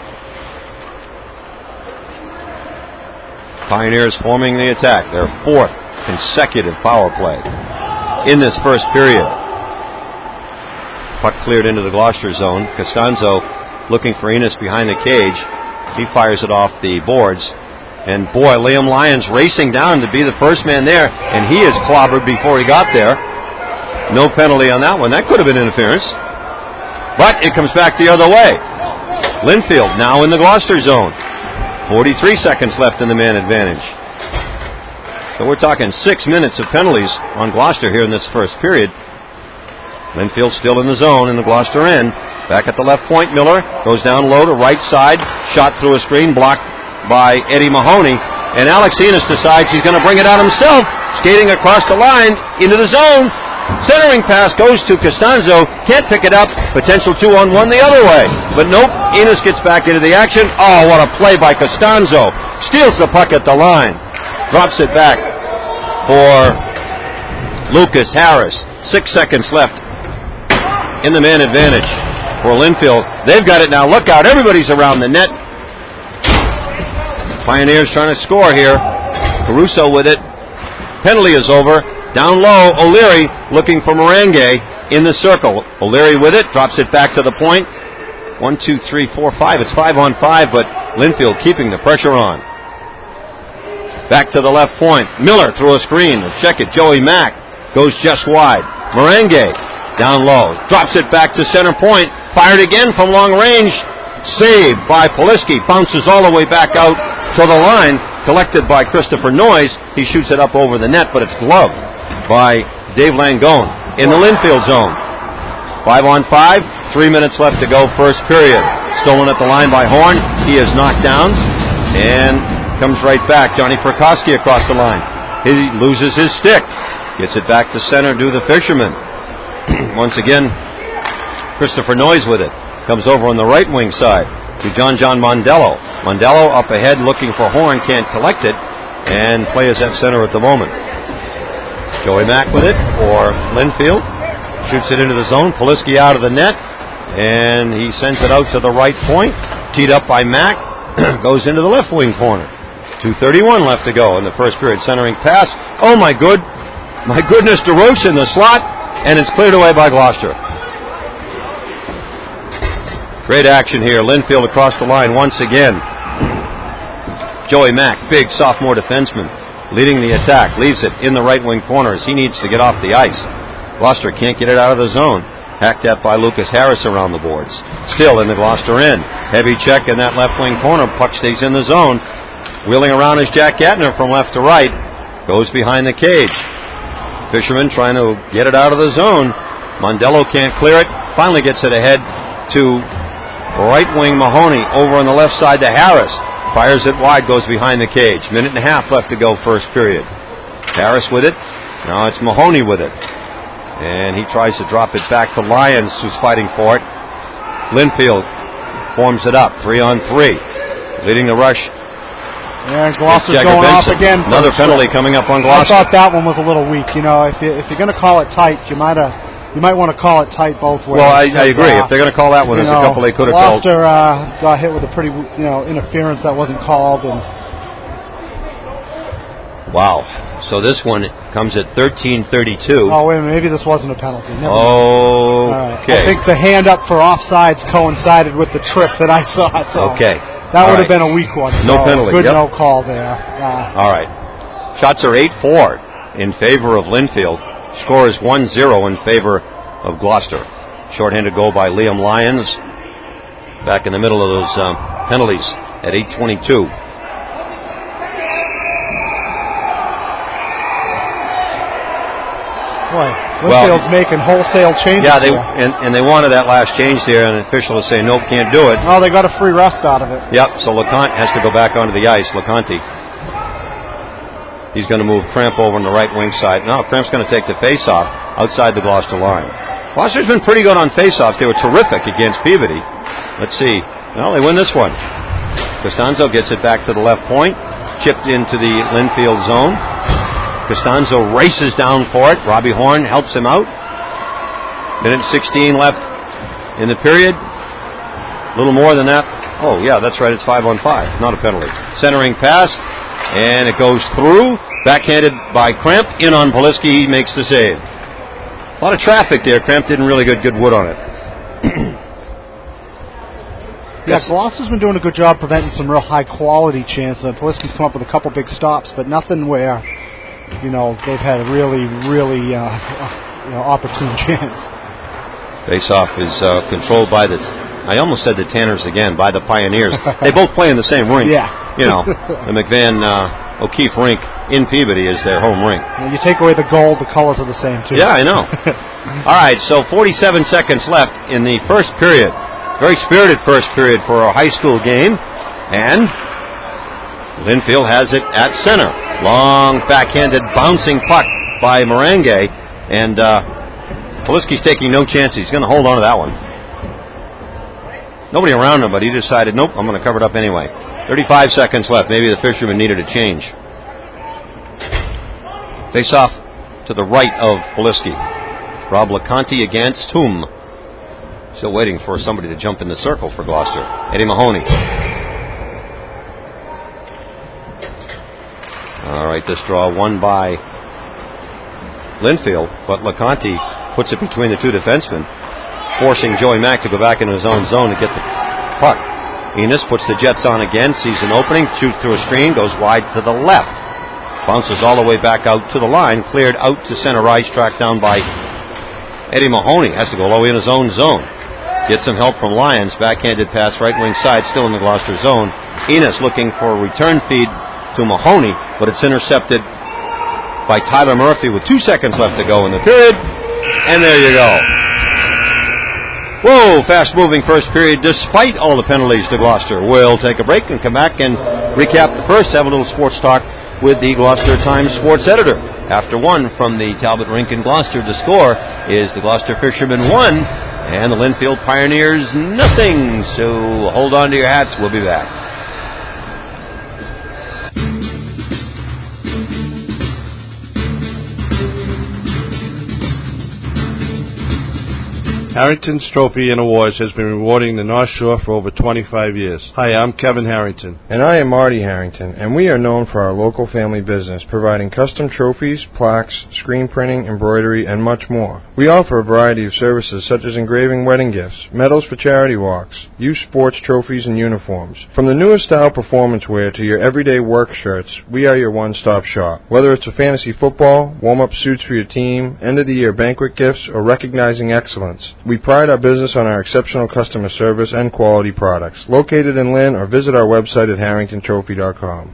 Pioneers forming the attack. Their 4th consecutive power play in this first period. Puck cleared into the Gloucester zone. Costanzo looking for Enos behind the cage. He fires it off the boards. And boy, Liam Lyons racing down to be the first man there. And he is clobbered before he got there. No penalty on that one. That could have been interference. But it comes back the other way. Linfield now in the Gloucester zone. 43 seconds left in the man advantage. So we're talking 6 minutes of penalties on Gloucester here in this first period. Linfield still in the zone in the Gloucester end. Back at the left point, Miller goes down low to right side. Shot through a screen, blocked by Eddie Mahoney. And Alex Enos decides he's going to bring it out himself. Skating across the line into the zone. Centering pass goes to Costanzo. Can't pick it up. Potential 2-on-1 the other way. But nope, Enos gets back into the action. Oh, what a play by Costanzo. Steals the puck at the line. Drops it back for Lucas Harris. 6 seconds left in the man advantage for Linfield. They've got it now. Look out. Everybody's around the net. Pioneers trying to score here. Caruso with it. Penalty is over. Down low, O'Leary looking for Morange in the circle. O'Leary with it. Drops it back to the point. 1, 2, 3, 4, 5. It's 5-on-5, but Linfield keeping the pressure on. Back to the left point. Miller through a screen. Check it. Joey Mack goes just wide. Morange down low. Drops it back to center point. Fired again from long range. Saved by Poliski. Bounces all the way back out to the line. Collected by Christopher Noyes. He shoots it up over the net, but it's gloved by Dave Langone. in the Linfield zone. 5-on-5, 3 minutes left to go, first period. Stolen at the line by Horn. He is knocked down and comes right back. Johnny Perkoski across the line. He loses his stick. Gets it back to center to the Fisherman. Once again, Christopher Noyes with it. Comes over on the right wing side to John Mondello. Mondello up ahead looking for Horn. Can't collect it. And play is at center at the moment. Joey Mack with it for Linfield. Shoots it into the zone. Poliski out of the net. And he sends it out to the right point. Teed up by Mack. Goes into the left wing corner. 2:31 left to go in the first period. Centering pass. Oh my goodness, DeRoche in the slot. And it's cleared away by Gloucester. Great action here. Linfield across the line once again. Joey Mack, big sophomore defenseman, leading the attack. Leaves it in the right wing corner as he needs to get off the ice. Gloucester can't get it out of the zone. Hacked at by Lucas Harris around the boards. Still in the Gloucester end. Heavy check in that left wing corner. Puck stays in the zone. Wheeling around is Jack Gatner from left to right. Goes behind the cage. Fisherman trying to get it out of the zone. Mondello can't clear it. Finally gets it ahead to right wing Mahoney. Over on the left side to Harris. Fires it wide, goes behind the cage. Minute and a half left to go, first period. Harris with it. Now it's Mahoney with it. And he tries to drop it back to Lyons, who's fighting for it. Linfield forms it up, 3-on-3. Leading the rush. Yeah, Gloucester's going off again. Another penalty coming up on Gloucester. I thought that one was a little weak. You know, if you're going to call it tight, you might want to call it tight both ways. Well, I agree. If they're going to call that one, there's a couple they could have called. Gloucester got hit with a pretty, interference that wasn't called. And wow. So this one comes at 13:32. Oh, wait a minute. Maybe this wasn't a penalty. Okay. I think the hand up for offsides coincided with the trip that I saw. So okay. That would have been a weak one. No penalty. Good no call there. All right. Shots are 8-4 in favor of Linfield. Score is 1-0 in favor of Gloucester. Shorthanded goal by Liam Lyons. Back in the middle of those penalties at 8:22. Boy, Linfield's making wholesale changes. Yeah, and they wanted that last change there, and the official is saying, nope, can't do it. Oh, they got a free rest out of it. Yep, so LeConte has to go back onto the ice. LeConte. He's going to move Cramp over on the right wing side. No, Cramp's going to take the face-off outside the Gloucester line. Gloucester's been pretty good on face-offs. They were terrific against Peabody. Let's see. Well, they win this one. Costanzo gets it back to the left point. Chipped into the Linfield zone. Costanzo races down for it. Robbie Horn helps him out. Minute 16 left in the period. A little more than that. Oh, yeah, that's right. It's 5-on-5. Not a penalty. Centering pass. And it goes through. Backhanded by Cramp. In on Poliski. He makes the save. A lot of traffic there. Cramp didn't really get good wood on it. Yeah, Gloucester's been doing a good job preventing some real high-quality chances. Poliski's come up with a couple big stops, but nothing where, they've had a really, opportune chance. Face-off is controlled by I almost said the Tanners again, by the Pioneers. They both play in the same rink. Yeah. The McVan O'Keefe rink in Peabody is their home rink. You take away the gold, the colors are the same, too. Yeah, I know. All right, so 47 seconds left in the first period. Very spirited first period for a high school game. And Linfield has it at center. Long, backhanded, bouncing puck by Morange. And Poliski's taking no chances. He's going to hold on to that one. Nobody around him, but he decided, nope, I'm going to cover it up anyway. 35 seconds left. Maybe the Fisherman needed a change. Face off to the right of Poliski. Rob LeConte against whom? Still waiting for somebody to jump in the circle for Gloucester. Eddie Mahoney. All right, this draw won by Linfield, but LeConte puts it between the two defensemen, forcing Joey Mack to go back into his own zone to get the puck. Enos puts the Jets on again, sees an opening, shoots through a screen, goes wide to the left. Bounces all the way back out to the line, cleared out to center ice, tracked down by Eddie Mahoney. Has to go low in his own zone. Gets some help from Lyons. Backhanded pass right wing side, still in the Gloucester zone. Enos looking for a return feed to Mahoney, but it's intercepted by Tyler Murphy with 2 seconds left to go in the period. And there you go. Whoa, fast-moving first period despite all the penalties to Gloucester. We'll take a break and come back and recap the first, have a little sports talk with the Gloucester Times sports editor. After one from the Talbot Rink in Gloucester, the score is the Gloucester Fishermen 1 and the Linfield Pioneers nothing. So hold on to your hats. We'll be back. Harrington's Trophy and Awards has been rewarding the North Shore for over 25 years. Hi, I'm Kevin Harrington. And I am Marty Harrington, and we are known for our local family business, providing custom trophies, plaques, screen printing, embroidery, and much more. We offer a variety of services such as engraving wedding gifts, medals for charity walks, youth sports trophies, and uniforms. From the newest style performance wear to your everyday work shirts, we are your one-stop shop. Whether it's a fantasy football, warm-up suits for your team, end-of-the-year banquet gifts, or recognizing excellence, we pride our business on our exceptional customer service and quality products. Located in Lynn, or visit our website at harringtontrophy.com.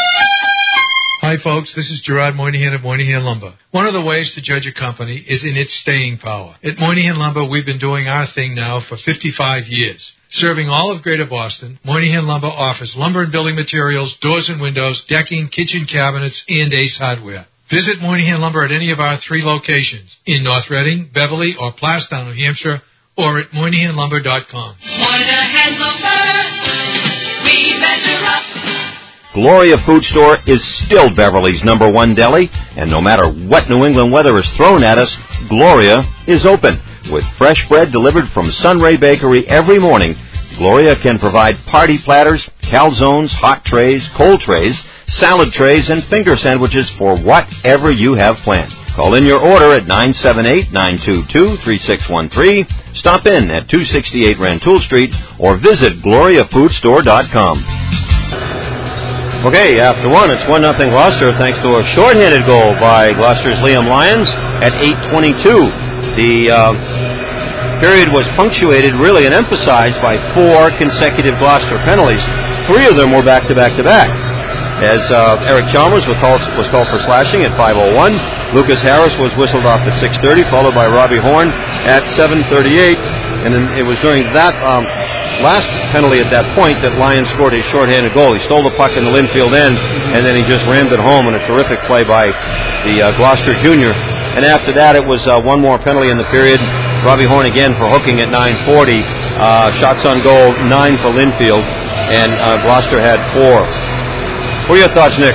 Hi, folks. This is Gerard Moynihan of Moynihan Lumber. One of the ways to judge a company is in its staying power. At Moynihan Lumber, we've been doing our thing now for 55 years. Serving all of Greater Boston, Moynihan Lumber offers lumber and building materials, doors and windows, decking, kitchen cabinets, and Ace Hardware. Visit Moynihan Lumber at any of our 3 locations, in North Reading, Beverly, or Plastown, New Hampshire, or at MoynihanLumber.com. Moynihan Lumber, we measure up. Gloria Food Store is still Beverly's #1 deli, and no matter what New England weather is thrown at us, Gloria is open. With fresh bread delivered from Sunray Bakery every morning, Gloria can provide party platters, calzones, hot trays, cold trays, salad trays, and finger sandwiches for whatever you have planned. Call in your order at 978-922-3613, stop in at 268 Rantoul Street, or visit GloriaFoodStore.com. Okay, after one, it's 1-0 Gloucester thanks to a shorthanded goal by Gloucester's Liam Lyons at 8:22. The period was punctuated really and emphasized by 4 consecutive Gloucester penalties. 3 of them were back-to-back-to-back. As Eric Chalmers was called for slashing at 5:01. Lucas Harris was whistled off at 6:30, followed by Robbie Horn at 7:38. And then it was during that last penalty at that point that Lyons scored his shorthanded goal. He stole the puck in the Linfield end, and then he just rammed it home in a terrific play by the Gloucester junior. And after that, it was one more penalty in the period. Robbie Horn again for hooking at 9:40. Shots on goal, 9 for Linfield, and Gloucester had 4. What are your thoughts, Nick?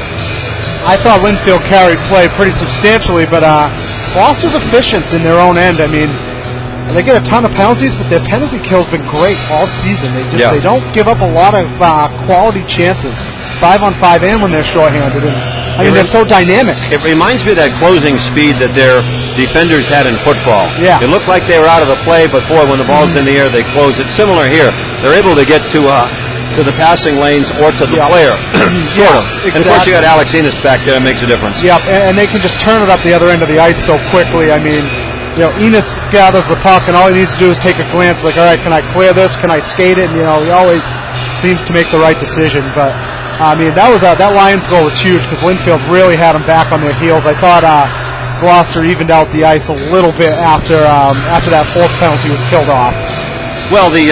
I thought Linfield carried play pretty substantially, but Gloucester's efficient in their own end. I mean, they get a ton of penalties, but their penalty kill's been great all season. They don't give up a lot of quality chances, 5-on-5 and when they're shorthanded. And I mean, they're so dynamic. It reminds me of that closing speed that their defenders had in football. Yeah. It looked like they were out of the play, but boy, when the ball's in the air, they close. It's similar here. They're able to get to the passing lanes or to the player, sort of. Exactly. And of course, you got Alex Enos back there. That makes a difference. Yeah, and they can just turn it up the other end of the ice so quickly. I mean, Enos gathers the puck, and all he needs to do is take a glance, like, all right, can I clear this? Can I skate it? And, he always seems to make the right decision. But, I mean, that Lions goal was huge because Linfield really had them back on their heels. I thought Gloucester evened out the ice a little bit after that 4th penalty was killed off. Well, the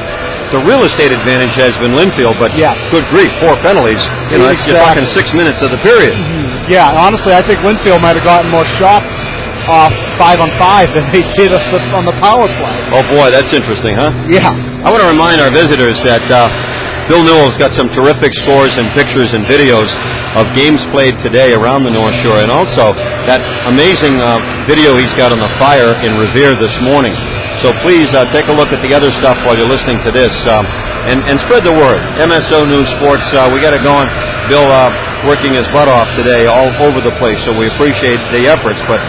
real estate advantage has been Linfield, but good grief, 4 penalties. You're talking 6 minutes of the period. Mm-hmm. Yeah, honestly, I think Linfield might have gotten more shots off 5-on-5 than they did on the power play. Oh boy, that's interesting, huh? Yeah. I want to remind our visitors that Bill Newell's got some terrific scores and pictures and videos of games played today around the North Shore, and also that amazing video he's got on the fire in Revere this morning. So please take a look at the other stuff while you're listening to this, and spread the word. MSO News Sports, we got it going. Bill working his butt off today all over the place, so we appreciate the efforts, but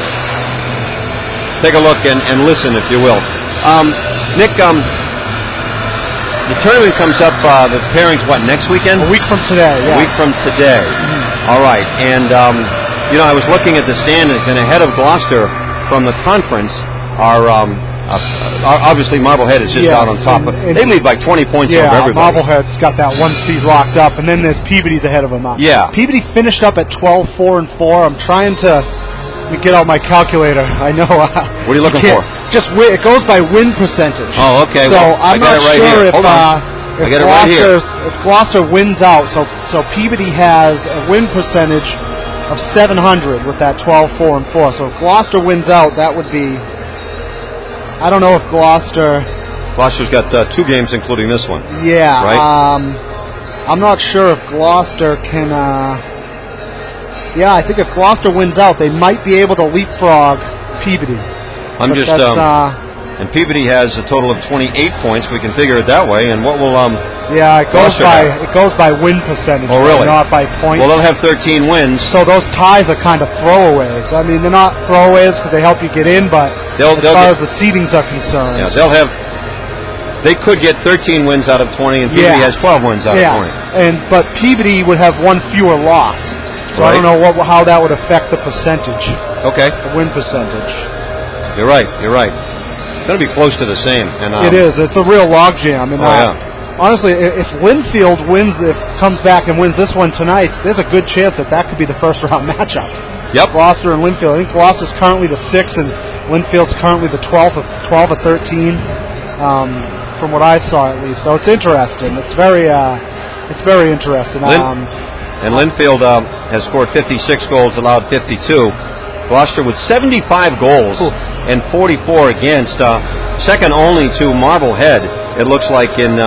take a look and listen, if you will. Nick, the tournament comes up, the pairings, next weekend? A week from today, yeah. A week from today. Mm-hmm. All right, and, I was looking at the standings, and ahead of Gloucester from the conference are obviously Marblehead is just down on top, but they lead by 20 points over everybody. Marblehead's got that 1 seed locked up, and then there's Peabody's ahead of them. Yeah. Peabody finished up at 12-4-4. I'm trying to me get out my calculator. I know. What are you looking for? Just it goes by win percentage. Oh, okay. So well, I'm not sure if Gloucester wins out. So Peabody has a win percentage of 700 with that 12-4-4. So if Gloucester wins out, that would be. I don't know if Gloucester's got 2 games, including this one. Yeah. Right. I'm not sure if Gloucester can. I think if Gloucester wins out, they might be able to leapfrog Peabody. And Peabody has a total of 28 points. We can figure it that way. And what will it goes by win percentage. Oh, really? Not by points. Well, they'll have 13 wins. So those ties are kind of throwaways. I mean, they're not throwaways because they help you get in, but as far as the seedings are concerned, they could get 13 wins out of 20, and Peabody has 12 wins out of 20. But Peabody would have one fewer loss. So I don't know how that would affect the percentage. Okay. The win percentage. You're right. It's going to be close to the same. And it is. It's a real logjam. And honestly, if Linfield comes back and wins this one tonight, there's a good chance that could be the first round matchup. Yep. Gloucester and Linfield. I think Gloucester's currently the 6th, and Linfield's currently the 12 or 13. From what I saw, at least. So it's interesting. It's very interesting. And Linfield has scored 56 goals, allowed 52. Gloucester with 75 goals and 44 against. Second only to Marblehead, it looks like in,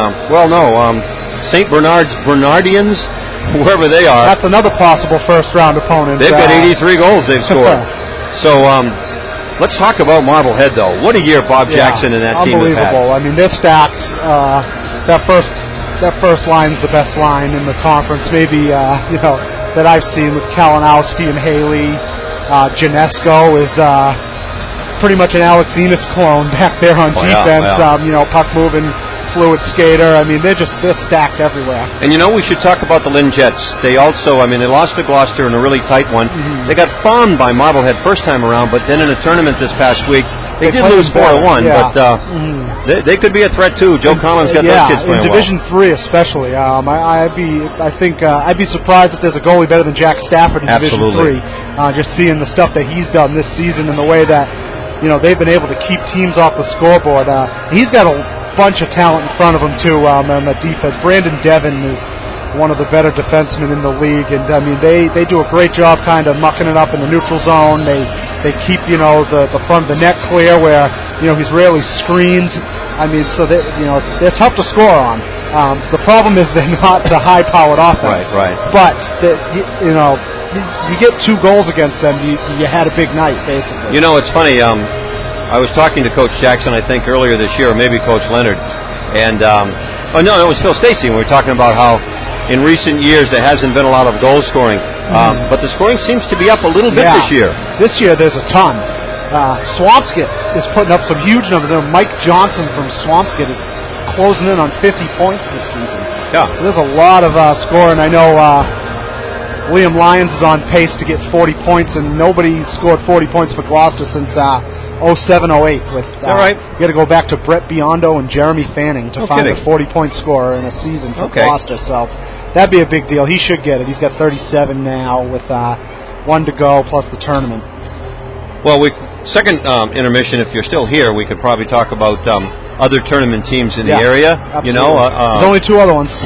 St. Bernard's Bernardians, whoever they are. That's another possible first-round opponent. They've got 83 goals they've scored. So, let's talk about Marblehead, though. What a year Bob Jackson and that team have had. Unbelievable. I mean, they're stacked. That first line's the best line in the conference, maybe, that I've seen with Kalinowski and Haley. Janesco is pretty much an Alex Enos clone back there on defense. Puck-moving, fluid skater. I mean, they're stacked everywhere. And we should talk about the Lynn Jets. They also, they lost to Gloucester in a really tight one. Mm-hmm. They got bombed by Marblehead first time around, but then in a tournament this past week, they did lose 4-1, but they could be a threat too. Joe Collins got those kids playing in Division III especially. I'd be surprised if there's a goalie better than Jack Stafford in Division III. Just seeing the stuff that he's done this season and the way that they've been able to keep teams off the scoreboard. He's got a bunch of talent in front of him too on the defense. Brandon Devon is one of the better defensemen in the league, and I mean they do a great job kind of mucking it up in the neutral zone. They keep the front of the net clear where he's rarely screened. I mean, so they're tough to score on. The problem is they're not a high-powered offense. Right. But you get 2 goals against them, you had a big night basically. It's funny. I was talking to Coach Jackson, I think, earlier this year, or maybe Coach Leonard, and it was Phil Stacey. We were talking about how in recent years there hasn't been a lot of goal scoring, but the scoring seems to be up a little bit this year. This year there's a ton. Swampscott is putting up some huge numbers. Mike Johnson from Swampscott is closing in on 50 points this season. Yeah, so there's a lot of scoring. I know Liam Lyons is on pace to get 40 points, and nobody scored 40 points for Gloucester since 07-08. You got to go back to Brett Biondo and Jeremy Fanning to find a 40-point scorer in a season for Gloucester. So that'd be a big deal. He should get it. He's got 37 now with 1 to go plus the tournament. Well, second intermission, if you're still here, we could probably talk about other tournament teams in the area. Absolutely. There's only 2 other ones.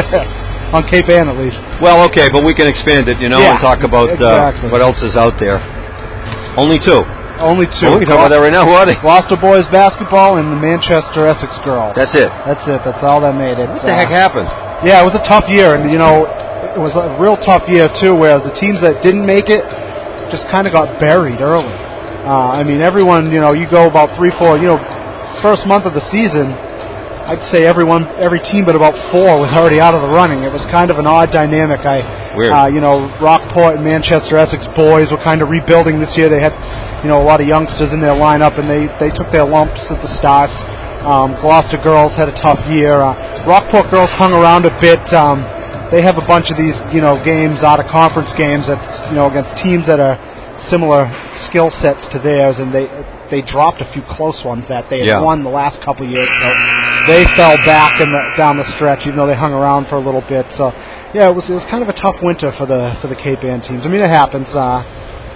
On Cape Ann, at least. Well, okay, but we can expand it, and talk about what else is out there. Only 2. Only 2. Well, we can talk about that right now. Who are they? Gloucester boys basketball and the Manchester Essex girls. That's it. That's all that made it. What the heck happened? Yeah, it was a tough year, and it was a real tough year too, where the teams that didn't make it just kind of got buried early. Everyone, you go about 3-4. First month of the season, I'd say every team but about 4 was already out of the running. It was kind of an odd dynamic. Weird. Rockport and Manchester Essex boys were kind of rebuilding this year. They had, a lot of youngsters in their lineup, and they took their lumps at the start. Gloucester girls had a tough year. Rockport girls hung around a bit. They have a bunch of these, games, out of conference games that's, against teams that are similar skill sets to theirs, and they dropped a few close ones that they had won the last couple of years. So they fell back down the stretch, even though they hung around for a little bit. So it was kind of a tough winter for the Cape Ann teams. It happens.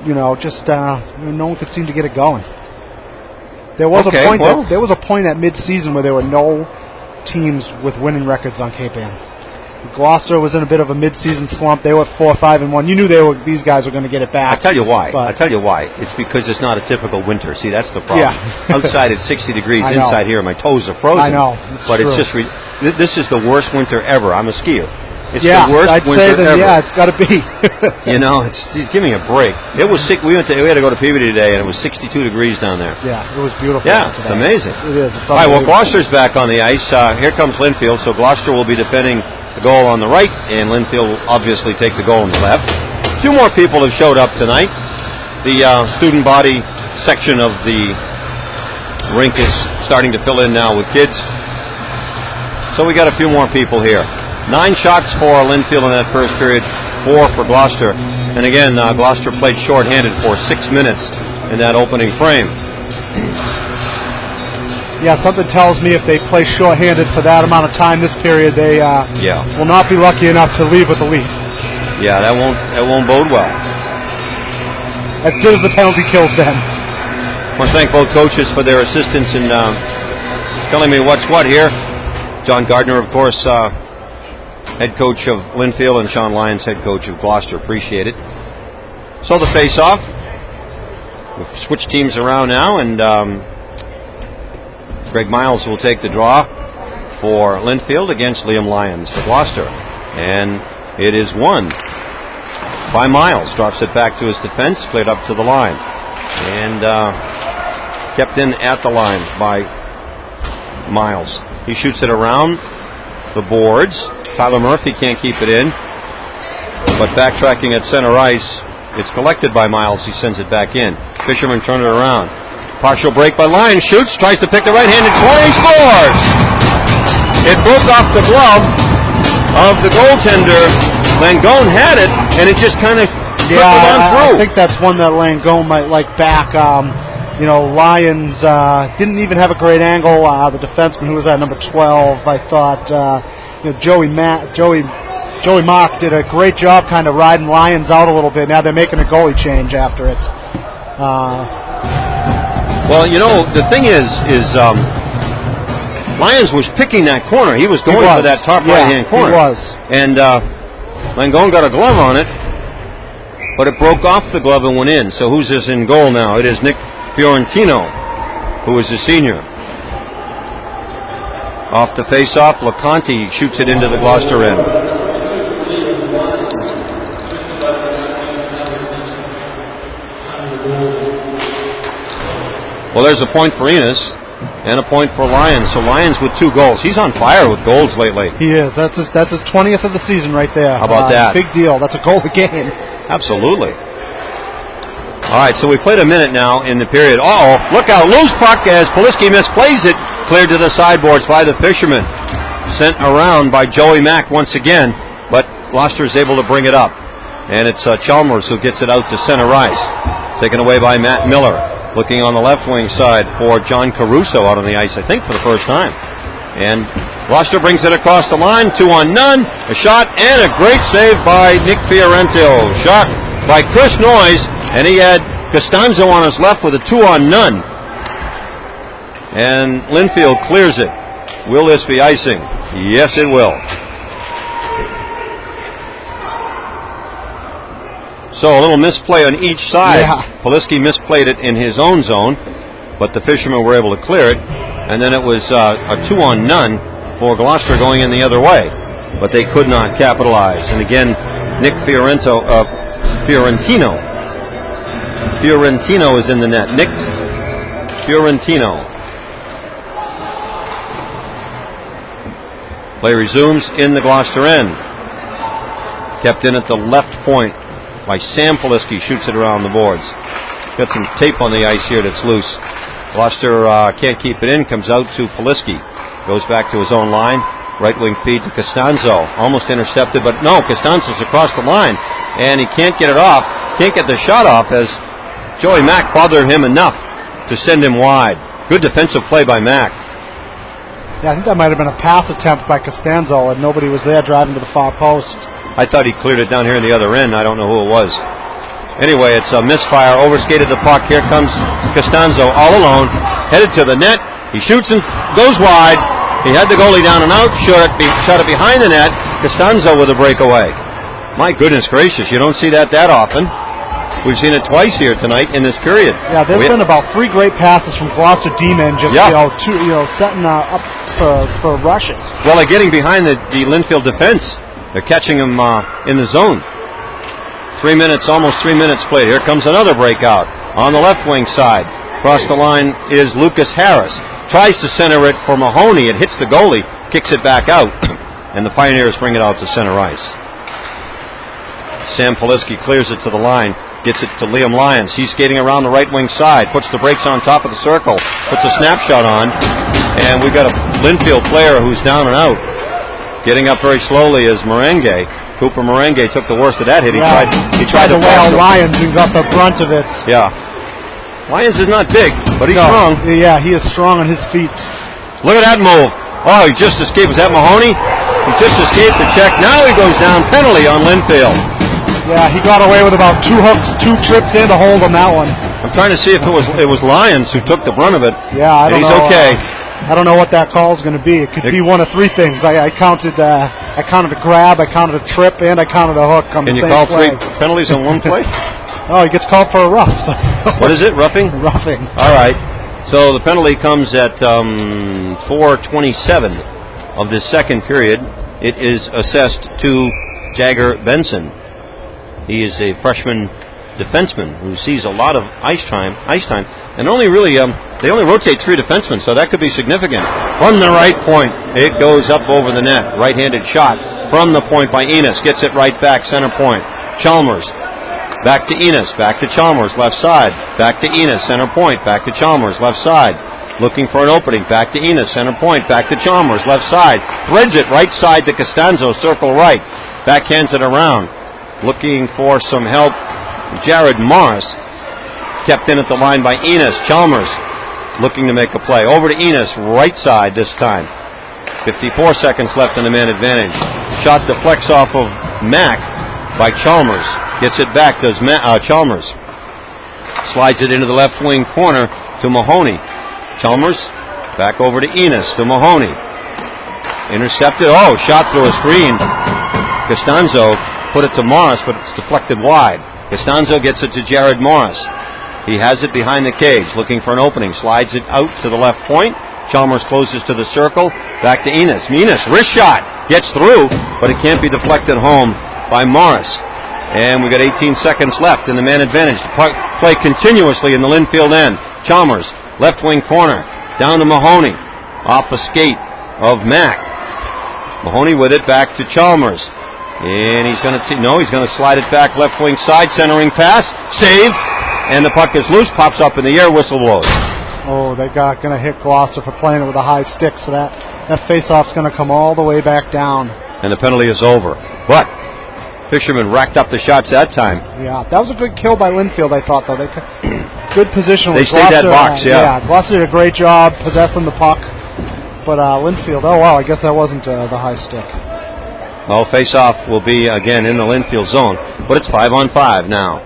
just no one could seem to get it going. There was Okay, a point. well. There was a point at mid-season where there were no teams with winning records on Cape Ann. Gloucester was in a bit of a mid-season slump. They were 4-5-1. You knew these guys were going to get it back. I tell you why. But It's because it's not a typical winter. See, that's the problem. Yeah. Outside it's 60 degrees. I know. Inside here, my toes are frozen. I know. But true. it's just this is the worst winter ever. I'm a skier. It's yeah, the worst I'd winter say that. ever. Yeah, it's got to be. Give me a break. It was sick. We had to go to Peabody today, and it was 62 degrees down there. Yeah, it was beautiful. Yeah, today. it's amazing. It is. It's all right, well, unbelievable. Gloucester's back on the ice. Here comes Linfield, so Gloucester will be defending the goal on the right, and Linfield will obviously take the goal on the left. A few more people have showed up tonight. The student body section of the rink is starting to fill in now with kids. So we got a few more people here. 9 shots for Linfield in that first period, 4 for Gloucester. And again, Gloucester played shorthanded for 6 minutes in that opening frame. Yeah, something tells me if they play shorthanded for that amount of time this period, they will not be lucky enough to leave with the lead. Yeah, that won't bode well. As good as the penalty kills them. I want to thank both coaches for their assistance in telling me what's what here. John Gardner, of course, head coach of Linfield, and Sean Lyons, head coach of Gloucester. Appreciate it. So the face-off. We've switched teams around now, and Greg Miles will take the draw for Linfield against Liam Lyons for Gloucester. And it is won by Miles. Drops it back to his defense, played up to the line. And kept in at the line by Miles. He shoots it around the boards. Tyler Murphy can't keep it in. But backtracking at center ice, it's collected by Miles. He sends it back in. Fisherman turn it around. Partial break by Lyons. Shoots, tries to pick the right-handed corner, and scores! It broke off the glove of the goaltender. Langone had it, and it just kind of trickled on through. I think that's one that Langone might like back. Lyons didn't even have a great angle. The defenseman who was at number 12, I thought, Joey Mock did a great job kind of riding Lyons out a little bit. Now they're making a goalie change after it. Well, the thing is Lyons was picking that corner. He was going for that top right-hand corner. He was. And Langone got a glove on it, but it broke off the glove and went in. So who's this in goal now? It is Nick Fiorentino, who is a senior. Off the face-off, LeConte shoots it into the Gloucester end. Well, there's a point for Enos and a point for Lyons. So Lyons with 2 goals. He's on fire with goals lately. He is. That's his 20th of the season right there. How about that? Big deal. That's a goal a game. Absolutely. All right, so we played a minute now in the period. Uh-oh, look out, loose puck as Poliski misplays it. Cleared to the sideboards by the Fisherman. Sent around by Joey Mack once again, but Gloucester is able to bring it up. And it's Chalmers who gets it out to center ice. Taken away by Matt Miller. Looking on the left wing side for John Caruso out on the ice, I think, for the first time. And Gloucester brings it across the line, 2-on-0. A shot and a great save by Nick Fiorentino. Shot by Chris Noyes, and he had Costanzo on his left with a 2-on-0. And Linfield clears it. Will this be icing? Yes, it will. So a little misplay on each side. Yeah. Poliski misplayed it in his own zone, but the Fishermen were able to clear it. And then it was a 2-on-0 for Gloucester going in the other way. But they could not capitalize. And again, Nick Fiorentino is in the net. Nick Fiorentino. Play resumes in the Gloucester end. Kept in at the left point by Sam Poliski. Shoots it around the boards. Got some tape on the ice here that's loose. Gloucester can't keep it in. Comes out to Poliski. Goes back to his own line. Right wing feed to Costanzo. Almost intercepted, but no, Costanzo's across the line. And he can't get it off. Can't get the shot off as Joey Mack bothered him enough to send him wide. Good defensive play by Mack. Yeah, I think that might have been a pass attempt by Costanzo, and nobody was there driving to the far post. I thought he cleared it down here in the other end. I don't know who it was. Anyway, it's a misfire. Overskated the puck. Here comes Costanzo all alone. Headed to the net. He shoots and goes wide. He had the goalie down and out. Shot it behind the net. Costanzo with a breakaway. My goodness gracious, you don't see that often. We've seen it twice here tonight in this period. Yeah, there's been about 3 great passes from Gloucester D-men just, setting up for rushes. Well, they're getting behind the Linfield defense. They're catching them in the zone. 3 minutes, almost 3 minutes played. Here comes another breakout on the left wing side. Across the line is Lucas Harris. Tries to center it for Mahoney. It hits the goalie, kicks it back out, and the Pioneers bring it out to center ice. Sam Poliski clears it to the line. Gets it to Liam Lyons. He's skating around the right wing side. Puts the brakes on top of the circle. Puts a snapshot on. And we've got a Linfield player who's down and out. Getting up very slowly is Merengue. Cooper Merengue took the worst of that hit. He tried to wail Lyons and got the brunt of it. Yeah. Lyons is not big, but he's strong. Yeah, he is strong on his feet. Look at that move. Oh, he just escaped. Was that Mahoney? He just escaped the check. Now he goes down. Penalty on Linfield. Yeah, he got away with about 2 hooks, 2 trips in to hold on that one. I'm trying to see if it was Lyons who took the brunt of it. Yeah, I don't know. He's okay. I don't know what that call is going to be. It could be one of 3 things. I counted a grab, I counted a trip, and I counted a hook on the same play. Can you call 3 penalties on one play? Oh, he gets called for a rough. So. What is it, roughing? Roughing. All right. So the penalty comes at 4:27 of this second period. It is assessed to Jagger Benson. He is a freshman defenseman who sees a lot of ice time, and only really they only rotate 3 defensemen, so that could be significant. From the right point, it goes up over the net. Right-handed shot from the point by Enos. Gets it right back, center point. Chalmers. Back to Enos. Back to Chalmers, left side. Back to Enos, center point. Back to Chalmers, left side. Looking for an opening. Back to Enos, center point. Back to Chalmers, left side. Threads it right side to Costanzo, circle right. Backhands it around. Looking for some help. Jared Morris. Kept in at the line by Enos. Chalmers looking to make a play. Over to Enos, right side this time. 54 seconds left in the man advantage. Shot deflects off of Mack by Chalmers. Gets it back, does Chalmers. Slides it into the left wing corner to Mahoney. Chalmers back over to Enos to Mahoney. Intercepted. Oh, shot through a screen. Costanzo put it to Morris, but it's deflected wide. Costanzo gets it to Jared Morris. He has it behind the cage, looking for an opening. Slides it out to the left point. Chalmers closes to the circle. Back to Enos. Enos, wrist shot. Gets through, but it can't be deflected home by Morris. And we've got 18 seconds left in the man advantage. The play continuously in the Linfield end. Chalmers, left wing corner. Down to Mahoney. Off a skate of Mack. Mahoney with it back to Chalmers. And he's going to slide it back left wing side, centering pass, save, and the puck is loose, pops up in the air, whistle blows. Oh, they got going to hit Gloucester for playing it with a high stick, so that face-off's going to come all the way back down. And the penalty is over. But Fisherman racked up the shots that time. Yeah, that was a good kill by Linfield, I thought, though. Good position. They stayed that box, yeah. Gloucester did a great job possessing the puck. But Linfield, oh, wow, I guess that wasn't the high stick. Well, face-off will be, again, in the Linfield zone, but it's 5-on-5 now.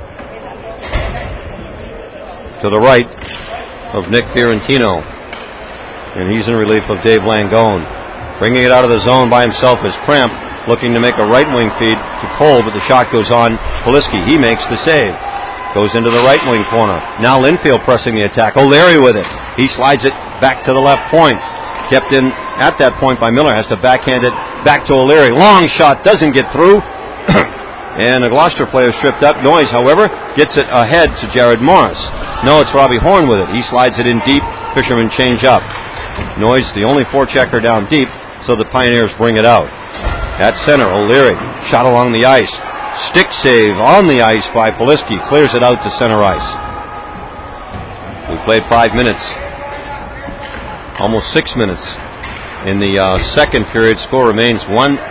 To the right of Nick Fiorentino, and he's in relief of Dave Langone. Bringing it out of the zone by himself is Cramp, looking to make a right wing feed to Cole, but the shot goes on Poliski. He makes the save. Goes into the right wing corner. Now Linfield pressing the attack. O'Leary with it. He slides it back to the left point. Kept in at that point by Miller. Has to backhand it back to O'Leary. Long shot. Doesn't get through. And the Gloucester player stripped up. Noyes, however, gets it ahead to Jared Morris. No, it's Robbie Horn with it. He slides it in deep. Fisherman change up. Noyes, the only forechecker down deep, so the Pioneers bring it out. At center, O'Leary. Shot along the ice. Stick save on the ice by Poliski. Clears it out to center ice. We played 5 minutes. Almost 6 minutes. In the second period, score remains 1-0.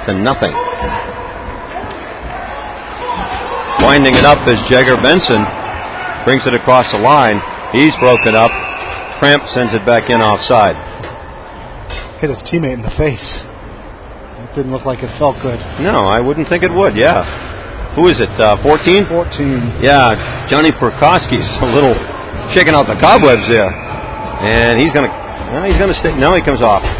Winding it up is Jagger Benson. Brings it across the line. He's broken up. Cramp sends it back in offside. Hit his teammate in the face. It didn't look like it felt good. No, I wouldn't think it would, yeah. Who is it? 14? 14. Yeah, Johnny Perkoski's a little shaking out the cobwebs there. And he's going to stay. No, he comes off.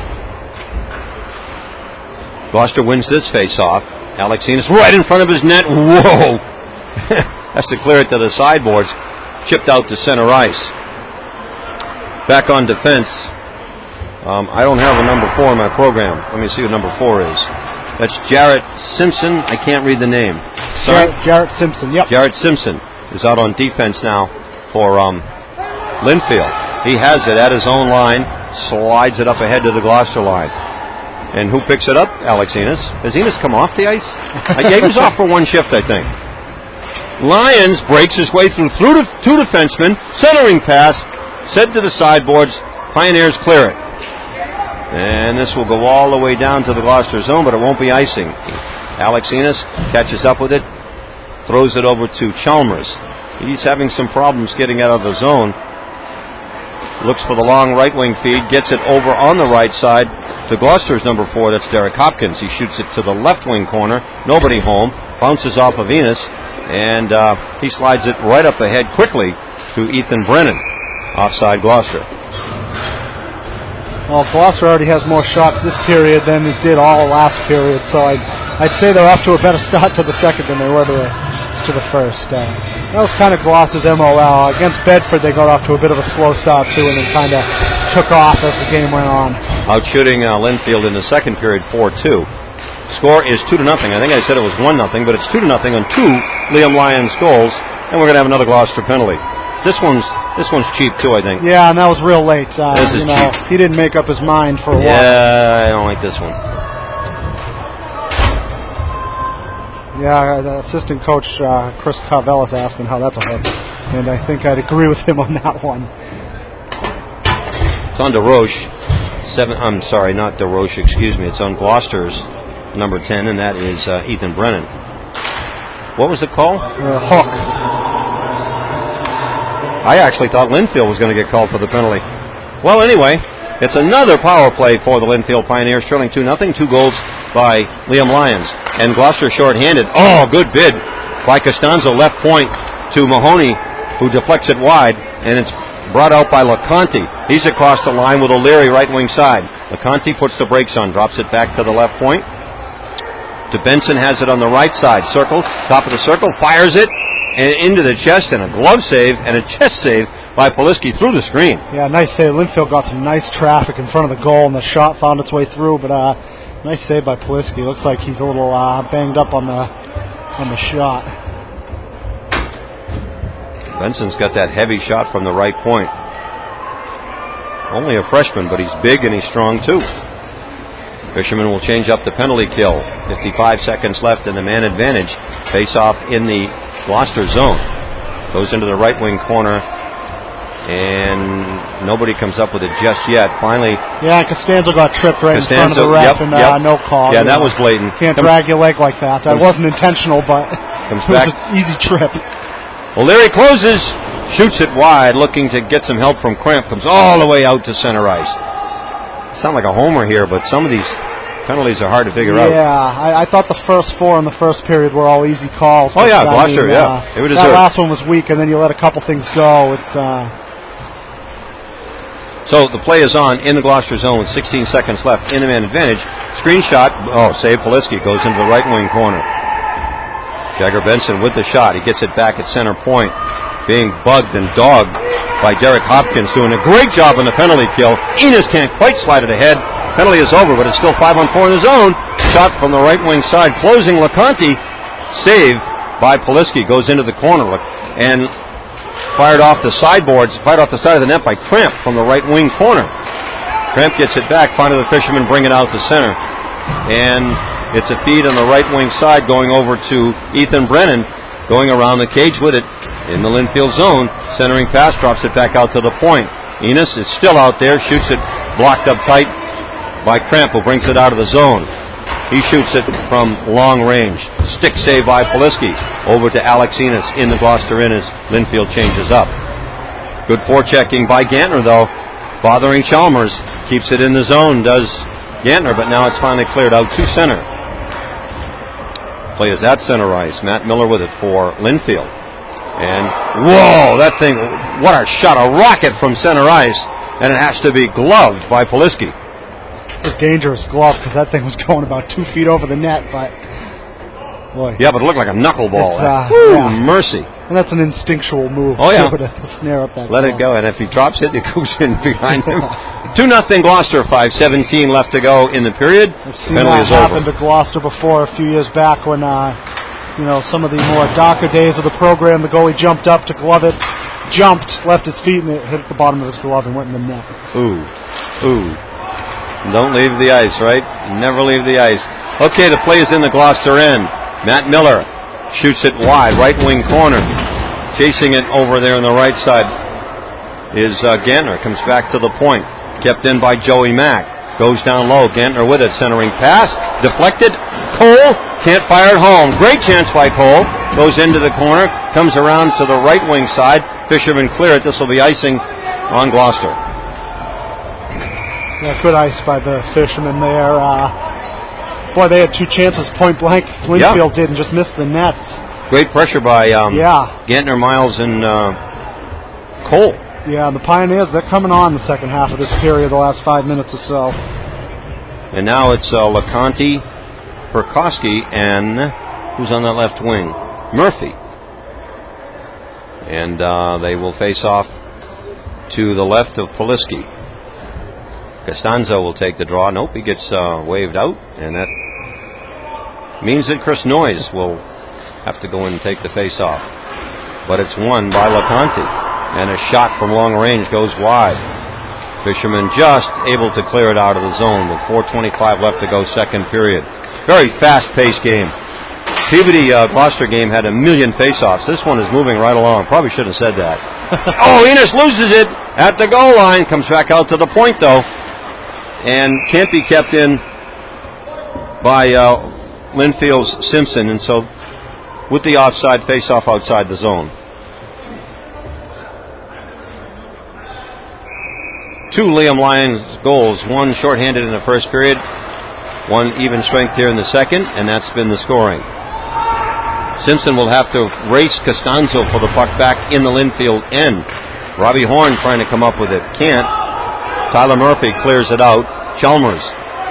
Gloucester wins this face-off. Alex Enos right in front of his net. Whoa! Has to clear it to the sideboards. Chipped out to center ice. Back on defense. I don't have a number 4 in my program. Let me see what number 4 is. That's Jarrett Simpson. I can't read the name. Sorry? Jarrett Simpson, yep. Jarrett Simpson is out on defense now for Linfield. He has it at his own line, slides it up ahead to the Gloucester line. And who picks it up? Alex Enos. Has Enos come off the ice? He was off for one shift, I think. Lyons breaks his way through to 2 defensemen, centering pass, set to the sideboards. Pioneers clear it. And this will go all the way down to the Gloucester zone, but it won't be icing. Alex Enos catches up with it, throws it over to Chalmers. He's having some problems getting out of the zone. Looks for the long right wing feed, gets it over on the right side to Gloucester's number 4, that's Derek Hopkins. He shoots it to the left wing corner, nobody home, bounces off of Enos, and he slides it right up ahead quickly to Ethan Brennan, offside Gloucester. Well, Gloucester already has more shots this period than it did all last period, so I'd say they're off to a better start to the second than they were to the first. That was kind of Gloucester's MOL. Against Bedford, they got off to a bit of a slow start, too, and then kind of took off as the game went on. Out shooting Linfield in the second period, 4-2. Score is 2-0. I think I said it was 1-0, but it's 2-0 on 2 Liam Lyons goals, and we're going to have another Gloucester penalty. This one's cheap, too, I think. Yeah, and that was real late. This is cheap. He didn't make up his mind for a while. Yeah, I don't like this one. Yeah, the assistant coach, Chris Carvel, is asking how that's a hook. And I think I'd agree with him on that one. It's on DeRoche. I'm sorry, not DeRoche, excuse me. It's on Gloucester's number 10, and that is Ethan Brennan. What was the call? Hook. I actually thought Linfield was going to get called for the penalty. Well, anyway, it's another power play for the Linfield Pioneers, trailing 2-0. 2 goals by Liam Lyons. And Gloucester shorthanded. Oh, good bid by Costanzo, left point to Mahoney, who deflects it wide, and it's brought out by LeConte. He's across the line with O'Leary right wing side. LeConte puts the brakes on, drops it back to the left point. To Benson, has it on the right side. Circle, top of the circle, fires it and into the chest, and a glove save and a chest save by Poliski through the screen. Yeah, nice save. Linfield got some nice traffic in front of the goal, and the shot found its way through, but nice save by Poliski. Looks like he's a little banged up on the shot. Benson's got that heavy shot from the right point. Only a freshman, but he's big and he's strong too. Fisherman will change up the penalty kill. 55 seconds left in the man advantage. Face off in the Gloucester zone. Goes into the right wing corner, and nobody comes up with it just yet. Finally, yeah, Costanzo got tripped right in front of the ref, and no call. Yeah, that was blatant. Can't drag your leg like that. It wasn't intentional, but it was an easy trip. O'Leary closes, shoots it wide, looking to get some help from Cramp. Comes all the way out to center ice. Sound like a homer here, but some of these penalties are hard to figure out. Yeah, I thought the first 4 in the first period were all easy calls. Oh yeah, Gloucester, yeah. That last one was weak, and then you let a couple things go. So the play is on in the Gloucester zone with 16 seconds left in the man advantage. Screen shot, save Poliski, goes into the right wing corner. Jagger Benson with the shot. He gets it back at center point, being bugged and dogged by Derek Hopkins, doing a great job on the penalty kill. Enos can't quite slide it ahead. Penalty is over, but it's still 5-on-4 in the zone. Shot from the right wing side, closing LeConte. Save by Poliski, goes into the corner and fired off the sideboards, fired off the side of the net by Cramp from the right wing corner. Cramp gets it back, finally the Fishermen bring it out to center. And it's a feed on the right wing side going over to Ethan Brennan, going around the cage with it in the Linfield zone. Centering pass, drops it back out to the point. Enos is still out there, shoots it blocked up tight by Cramp, who brings it out of the zone. He shoots it from long range. Stick save by Poliski. Over to Alex Enos in the Gloucester Inn as Linfield changes up. Good forechecking by Gantner, though. Bothering Chalmers. Keeps it in the zone, does Gantner, but now it's finally cleared out to center. Play is at center ice. Matt Miller with it for Linfield. And, whoa, that thing, what a shot, a rocket from center ice. And it has to be gloved by Poliski. A dangerous glove because that thing was going about 2 feet over the net, but boy. Yeah, but it looked like a knuckleball. Mercy. And that's an instinctual move. Oh, yeah. To snare up that Let glove. it go, and if he drops it, it goes in behind him. 2-0 Gloucester, 5:17 left to go in the period. I've seen that happen to Gloucester before a few years back when, some of the more darker days of the program, the goalie jumped up to glove it, left his feet, and it hit the bottom of his glove and went in the net. Ooh. Don't leave the ice, right? Never leave the ice. Okay, the play is in the Gloucester end. Matt Miller shoots it wide, right wing corner. Chasing it over there on the right side is Gantner. Comes back to the point. Kept in by Joey Mack. Goes down low. Gantner with it. Centering pass. Deflected. Cole can't fire it home. Great chance by Cole. Goes into the corner. Comes around to the right wing side. Fisherman clear it. This will be icing on Gloucester. Yeah, good ice by the Fishermen there. They had 2 chances point blank. Linfield did and just missed the nets. Great pressure by Gantner, Miles, and Cole. Yeah, the Pioneers, they're coming on the second half of this period, the last 5 minutes or so. And now it's LeConte, Perkowski, and who's on that left wing? Murphy. And they will face off to the left of Poliski. Costanzo will take the draw. Nope, he gets waved out, and that means that Chris Noyes will have to go in and take the face-off. But it's won by LeConte, and a shot from long range goes wide. Fisherman just able to clear it out of the zone with 4:25 left to go, second period. Very fast-paced game. Peabody Gloucester game had 1 million face-offs. This one is moving right along. Probably shouldn't have said that. Enos loses it at the goal line. Comes back out to the point, though. And can't be kept in by Linfield's Simpson, and so with the offside, face-off outside the zone. 2 Liam Lyons goals, 1 shorthanded in the first period, 1 even strength here in the second, and that's been the scoring. Simpson will have to race Costanzo for the puck back in the Linfield end. Robbie Horn trying to come up with it, can't. Tyler Murphy clears it out. Chalmers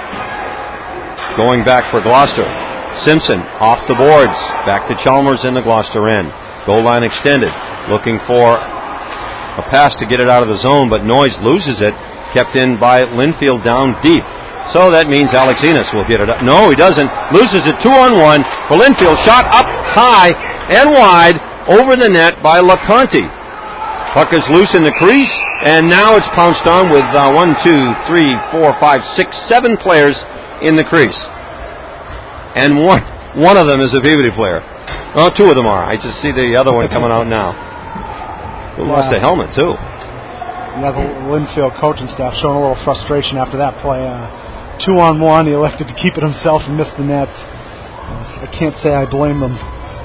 going back for Gloucester. Simpson off the boards. Back to Chalmers in the Gloucester end. Goal line extended. Looking for a pass to get it out of the zone, but Noyes loses it. Kept in by Linfield down deep. So that means Alex Enos will get it up. No, he doesn't. Loses it 2-on-1 for Linfield. Shot up high and wide over the net by LeConte. Puck is loose in the crease, and now it's pounced on with 1, 2, 3, 4, 5, 6, 7 players in the crease. And one of them is a Peabody player. Well, 2 of them are. I just see the other one coming out now. Who lost a helmet, too. Yeah, the Linfield coaching staff showing a little frustration after that play. 2-on-1, he elected to keep it himself and missed the net. I can't say I blame them.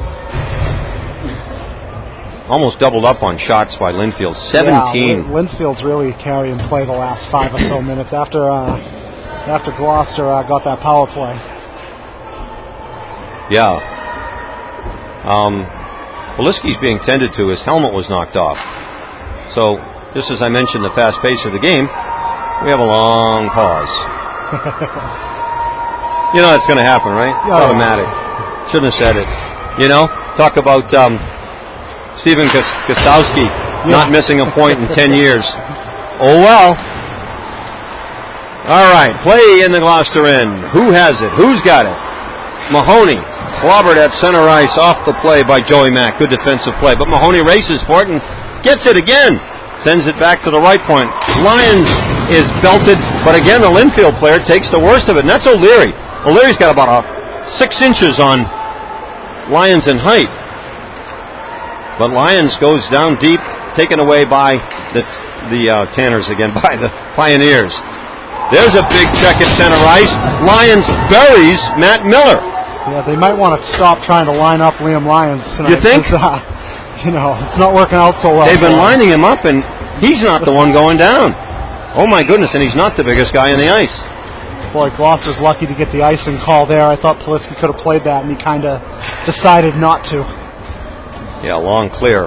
Almost doubled up on shots by Linfield. 17. Yeah, Linfield's really carrying play the last 5 or so minutes after Gloucester got that power play. Yeah. Poliski's being tended to. His helmet was knocked off. So, just as I mentioned the fast pace of the game, we have a long pause. You know that's going to happen, right? It's automatic. Shouldn't have said it. Talk about Stephen Kostowski not missing a point in 10 years. Oh, well. All right, play in the Gloucester end. Who has it? Who's got it? Mahoney clobbered at center ice off the play by Joey Mack. Good defensive play. But Mahoney races for it and gets it again. Sends it back to the right point. Lyons is belted, but again the Linfield player takes the worst of it, and that's O'Leary. O'Leary's got about 6 inches on Lyons in height. But Lyons goes down deep, taken away by the Tanners again, by the Pioneers. There's a big check at center ice. Lyons buries Matt Miller. Yeah, they might want to stop trying to line up Liam Lyons tonight. You think? It's not working out so well. They've been lining him up, and he's not the one going down. Oh, my goodness, and he's not the biggest guy on the ice. boy, Gloucester's lucky to get the icing call there. I thought Poliski could have played that, and he kind of decided not to. Yeah, long clear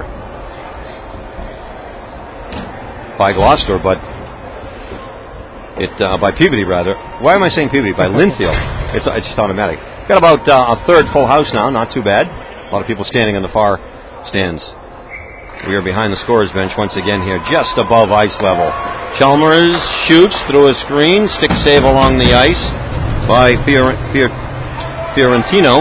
by Gloucester, but by Peabody rather. Why am I saying Peabody? By Linfield. It's just automatic. Got about a third full house now. Not too bad. A lot of people standing in the far stands. We are behind the scorer's bench once again here, just above ice level. Chalmers shoots through a screen, stick save along the ice by Fiorentino,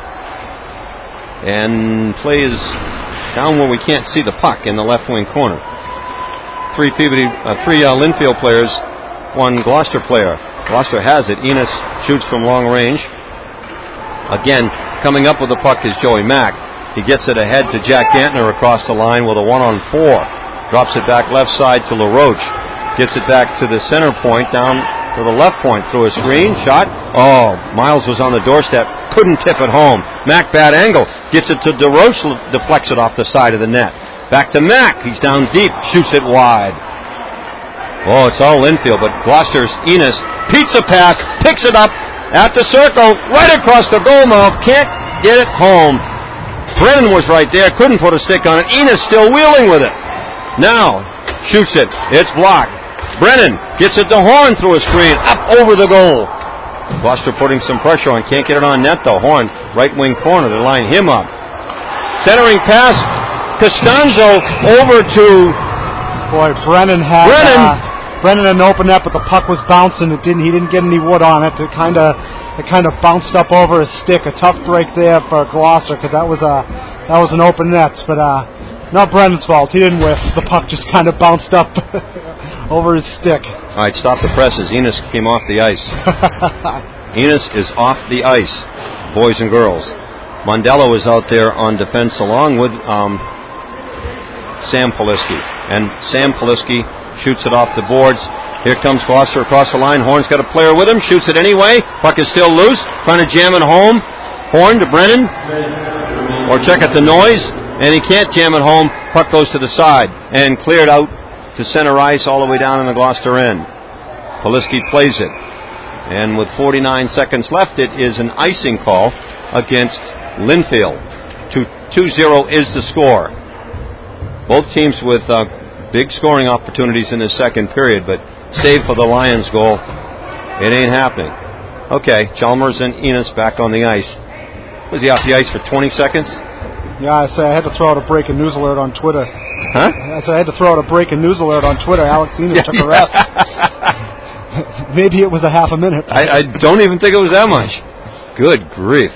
and plays down where we can't see the puck in the left wing corner. Three Linfield players, one Gloucester player. Gloucester has it. Enos shoots from long range. Again, coming up with the puck is Joey Mack. He gets it ahead to Jack Gantner across the line with a 1-on-4. Drops it back left side to LaRoche. Gets it back to the center point, down to the left point through a screen. Shot. Oh, Miles was on the doorstep. Couldn't tip it home. Mack, bad angle. Gets it to DeRoche, deflects it off the side of the net. Back to Mack. He's down deep. Shoots it wide. Oh, it's all Linfield, but Gloucester's Enos. Pizza pass. Picks it up at the circle. Right across the goal mouth. Can't get it home. Brennan was right there, couldn't put a stick on it. Enos still wheeling with it. Now, shoots it. It's blocked. Brennan gets it to Horn through a screen, up over the goal. Gloucester putting some pressure on, can't get it on net though. Horn, right wing corner, they line him up. Centering pass, Costanzo over to... Boy, Brennan had an open net, but the puck was bouncing. He didn't get any wood on it. It kind of bounced up over his stick. A tough break there for Gloucester because that was an open net, but not Brennan's fault. He didn't whiff. The puck just kind of bounced up over his stick. All right, stop the presses. Enos came off the ice. Enos is off the ice, boys and girls. Mondello is out there on defense along with Sam Poliski, and Sam Poliski shoots it off the boards. Here comes Gloucester across the line. Horn's got a player with him. Shoots it anyway. Puck is still loose. Trying to jam it home. Horn to Brennan. Or check at the noise. And he can't jam it home. Puck goes to the side. And cleared out to center ice all the way down in the Gloucester end. Poliski plays it. And with 49 seconds left, it is an icing call against Linfield. 2-0 is the score. Both teams with... big scoring opportunities in the second period, but save for the Lions goal, it ain't happening. Okay, Chalmers and Enos back on the ice. Was he off the ice for 20 seconds? Yeah, I had to throw out a breaking news alert on Twitter. Huh? I had to throw out a breaking news alert on Twitter. Alex Enos took a rest. Maybe it was a half a minute. I don't even think it was that much. Good grief.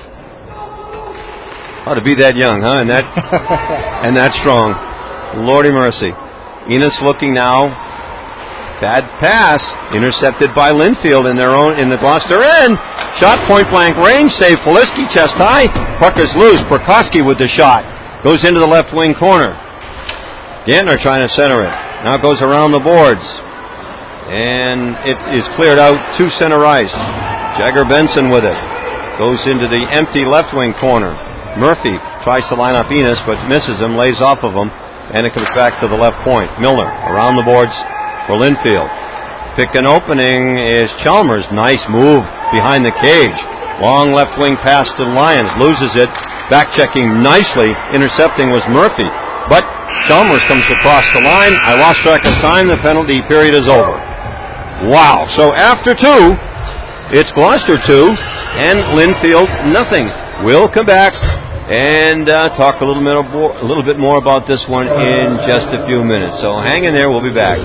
Ought to be that young, huh? And that strong. Lordy mercy. Enos looking now. Bad pass. Intercepted by Linfield in the Gloucester end. Shot point blank range. Save Poliski chest high. Puck is loose. Perkoski with the shot. Goes into the left wing corner. Gantner trying to center it. Now goes around the boards. And it is cleared out to center ice. Jagger Benson with it. Goes into the empty left wing corner. Murphy tries to line up Enos but misses him. Lays off of him. And it comes back to the left point. Milner around the boards for Linfield. Pick an opening is Chalmers. Nice move behind the cage. Long left wing pass to Lyons. Loses it. Back checking nicely. Intercepting was Murphy. But Chalmers comes across the line. I lost track of time. The penalty period is over. Wow. So after 2, it's Gloucester 2 and Linfield nothing. We'll come back and talk a little bit more about this one in just a few minutes. So hang in there. We'll be back.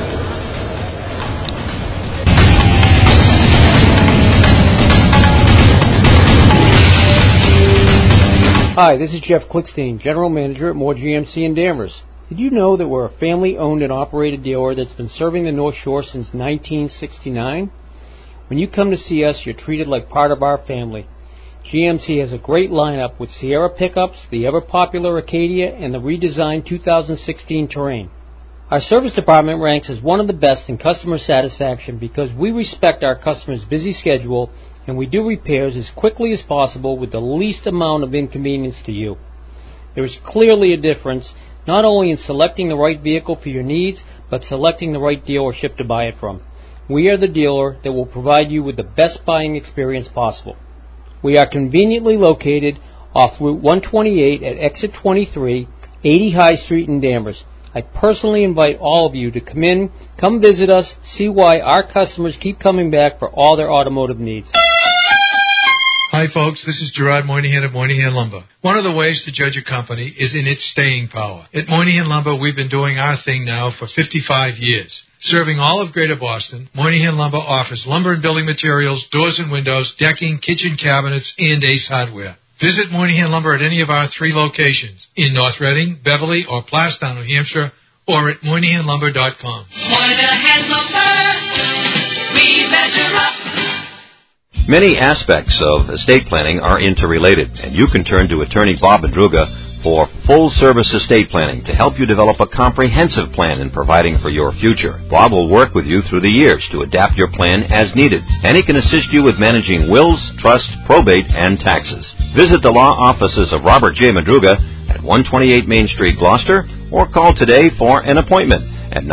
Hi, this is Jeff Klickstein, General Manager at Moore GMC in Danvers. Did you know that we're a family-owned and operated dealer that's been serving the North Shore since 1969? When you come to see us, you're treated like part of our family. GMC has a great lineup with Sierra pickups, the ever-popular Acadia, and the redesigned 2016 Terrain. Our service department ranks as one of the best in customer satisfaction because we respect our customers' busy schedule and we do repairs as quickly as possible with the least amount of inconvenience to you. There is clearly a difference not only in selecting the right vehicle for your needs, but selecting the right dealership to buy it from. we are the dealer that will provide you with the best buying experience possible. We are conveniently located off Route 128 at Exit 23, 80 High Street in Danvers. I personally invite all of you to come visit us, see why our customers keep coming back for all their automotive needs. Hi, folks. This is Gerard Moynihan of Moynihan Lumber. One of the ways to judge a company is in its staying power. At Moynihan Lumber, we've been doing our thing now for 55 years. Serving all of Greater Boston, Moynihan Lumber offers lumber and building materials, doors and windows, decking, kitchen cabinets, and Ace Hardware. Visit Moynihan Lumber at any of our 3 locations, in North Reading, Beverly, or Plastown, New Hampshire, or at MoynihanLumber.com. Moynihan Lumber, we measure up. Many aspects of estate planning are interrelated, and you can turn to attorney Bob Madruga for full-service estate planning to help you develop a comprehensive plan in providing for your future. Bob will work with you through the years to adapt your plan as needed, and he can assist you with managing wills, trusts, probate, and taxes. Visit the law offices of Robert J. Madruga at 128 Main Street, Gloucester, or call today for an appointment at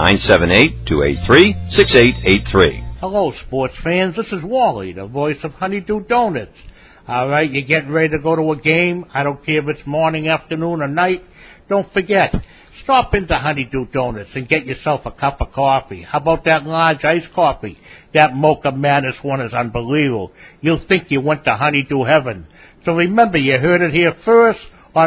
978-283-6883. Hello, sports fans. This is Wally, the voice of Honeydew Donuts. All right, you're getting ready to go to a game. I don't care if it's morning, afternoon, or night. Don't forget, stop into Honeydew Donuts and get yourself a cup of coffee. How about that large iced coffee? That Mocha Madness one is unbelievable. You'll think you went to Honeydew Heaven. So remember, you heard it here first on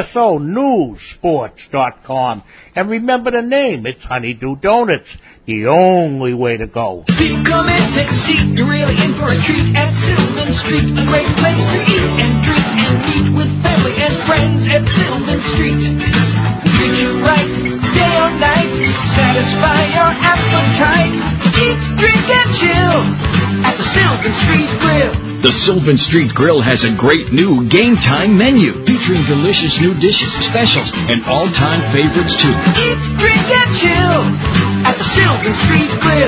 MSONewsSports.com. And remember the name. It's Honeydew Donuts. The only way to go. People come and take a seat. You're really in for a treat at Sylvan Street. A great place to eat and drink and meet with family and friends at Sylvan Street. Treat you right, day or night. Satisfy your appetite. Eat, drink, and chill at the Sylvan Street Grill. The Sylvan Street Grill has a great new game time menu featuring delicious new dishes, specials, and all-time favorites too. Eat, drink, and chill at the Sylvan Street Grill.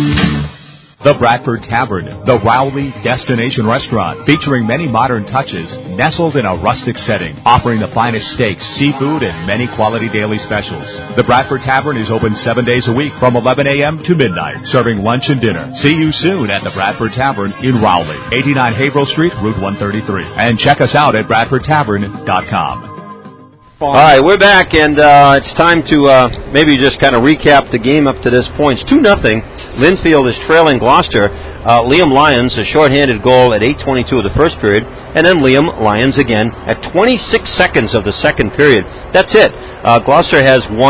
The Bradford Tavern, the Rowley Destination Restaurant, featuring many modern touches, nestled in a rustic setting, offering the finest steaks, seafood, and many quality daily specials. The Bradford Tavern is open 7 days a week from 11 a.m. to midnight, serving lunch and dinner. See you soon at the Bradford Tavern in Rowley, 89 Haverhill Street, Route 133. And check us out at BradfordTavern.com. All right, we're back, and it's time to maybe just kind of recap the game up to this point. It's 2-0. Linfield is trailing Gloucester. Liam Lyons, a shorthanded goal at 8:22 of the first period, and then Liam Lyons again at 26 seconds of the second period. That's it. Gloucester has 1,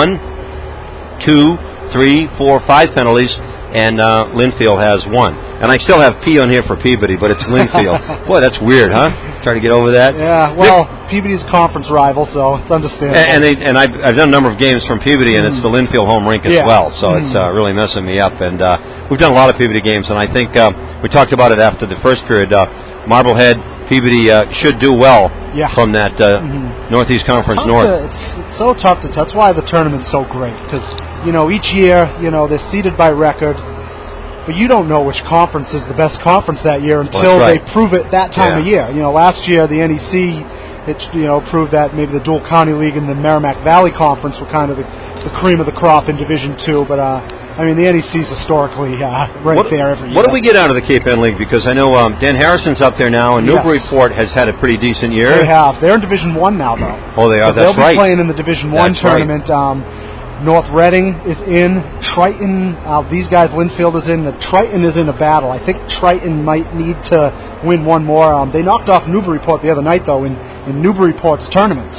2, 3, 4, 5 penalties, and Linfield has 1. And I still have P on here for Peabody, but it's Linfield. Boy, that's weird, huh? Try to get over that. Yeah, well, Peabody's a conference rival, so it's understandable. And I've done a number of games from Peabody, and it's the Linfield home rink as well, so it's really messing me up. And we've done a lot of Peabody games, and I think we talked about it after the first period. Marblehead, Peabody should do well from that Northeast Conference North. It's so tough to tell. That's why the tournament's so great, because each year, they're seeded by record. But you don't know which conference is the best conference that year until they prove it that time of year. Last year the NEC, proved that maybe the Dual County League and the Merrimack Valley Conference were kind of the cream of the crop in Division II. But the NEC's historically there every year. What do we get out of the Cape Ann League? Because I know Dan Harrison's up there now, and Newburyport has had a pretty decent year. They have. They're in Division I now, though. Oh, they are. So That's right. They'll be playing in the Division I tournament. North Reading is in. Triton, these guys, Linfield is in. Triton is in a battle. I think Triton might need to win one more. They knocked off Newburyport the other night, though, in Newburyport's tournament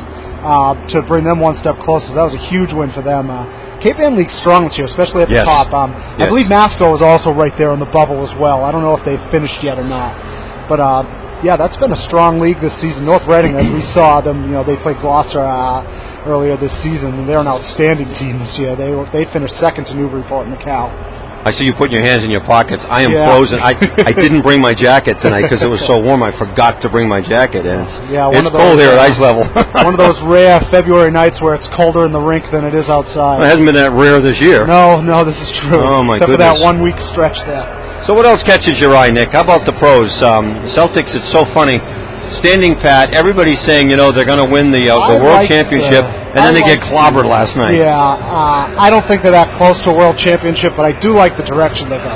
to bring them one step closer. So that was a huge win for them. Cape Ann League's strong this year, especially at the top. I believe Masco is also right there in the bubble as well. I don't know if they've finished yet or not. But, that's been a strong league this season. North Reading, as we saw them, they played Gloucester earlier this season, and they're an outstanding team this year. They finished second to Newburyport in the Cal. I see you putting your hands in your pockets. I am frozen. I didn't bring my jacket tonight because it was so warm. I forgot to bring my jacket, and it's cold here at ice level. One of those rare February nights where it's colder in the rink than it is outside. Well, it hasn't been that rare this year. No, this is true. Oh, my Except goodness. for that 1 week stretch there. So what else catches your eye, Nick? How about the pros? Celtics, it's so funny. Standing pat, everybody's saying, they're going to win the World Championship, and then they get clobbered last night. Yeah, I don't think they're that close to a World Championship, but I do like the direction they're going.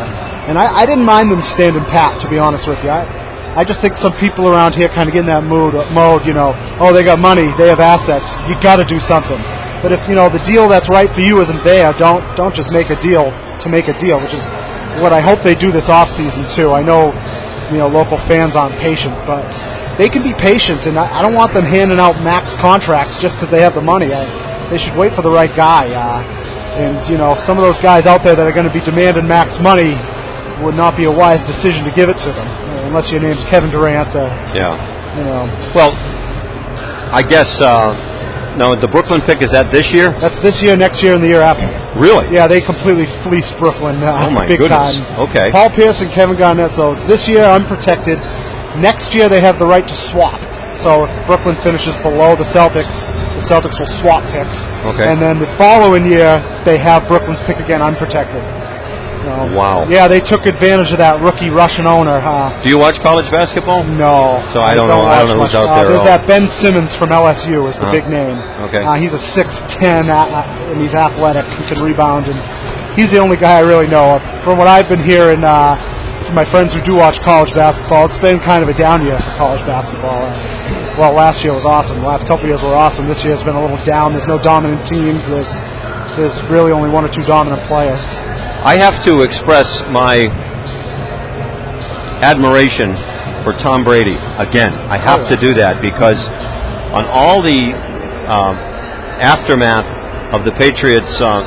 And I didn't mind them standing pat, to be honest with you. I just think some people around here kind of get in that mode, oh, they got money, they have assets, you got to do something. But if, the deal that's right for you isn't there, don't just make a deal to make a deal, which is what I hope they do this off-season, too. I know, local fans aren't patient, but they can be patient, and I don't want them handing out max contracts just because they have the money. They should wait for the right guy. And some of those guys out there that are going to be demanding max money would not be a wise decision to give it to them, unless your name's Kevin Durant. Well, I guess now the Brooklyn pick, is that this year? That's this year, next year, and the year after. Really? Yeah, they completely fleeced Brooklyn oh my big goodness. time. Okay. Paul Pierce and Kevin Garnett. So it's this year unprotected. Next year they have the right to swap. So if Brooklyn finishes below the Celtics will swap picks. Okay. And then the following year they have Brooklyn's pick again unprotected. Wow. Yeah, they took advantage of that rookie Russian owner. Do you watch college basketball? No. So I don't know who's out there. There's that Ben Simmons from LSU is the big name. Okay. He's a 6'10", and he's athletic. He can rebound, and he's the only guy I really know. From what I've been hearing from my friends who do watch college basketball, it's been kind of a down year for college basketball. Well, last year was awesome. The last couple of years were awesome. This year has been a little down. There's no dominant teams. There's really only one or two dominant players. I have to express my admiration for Tom Brady. Again, I have to do that because on all the aftermath of the Patriots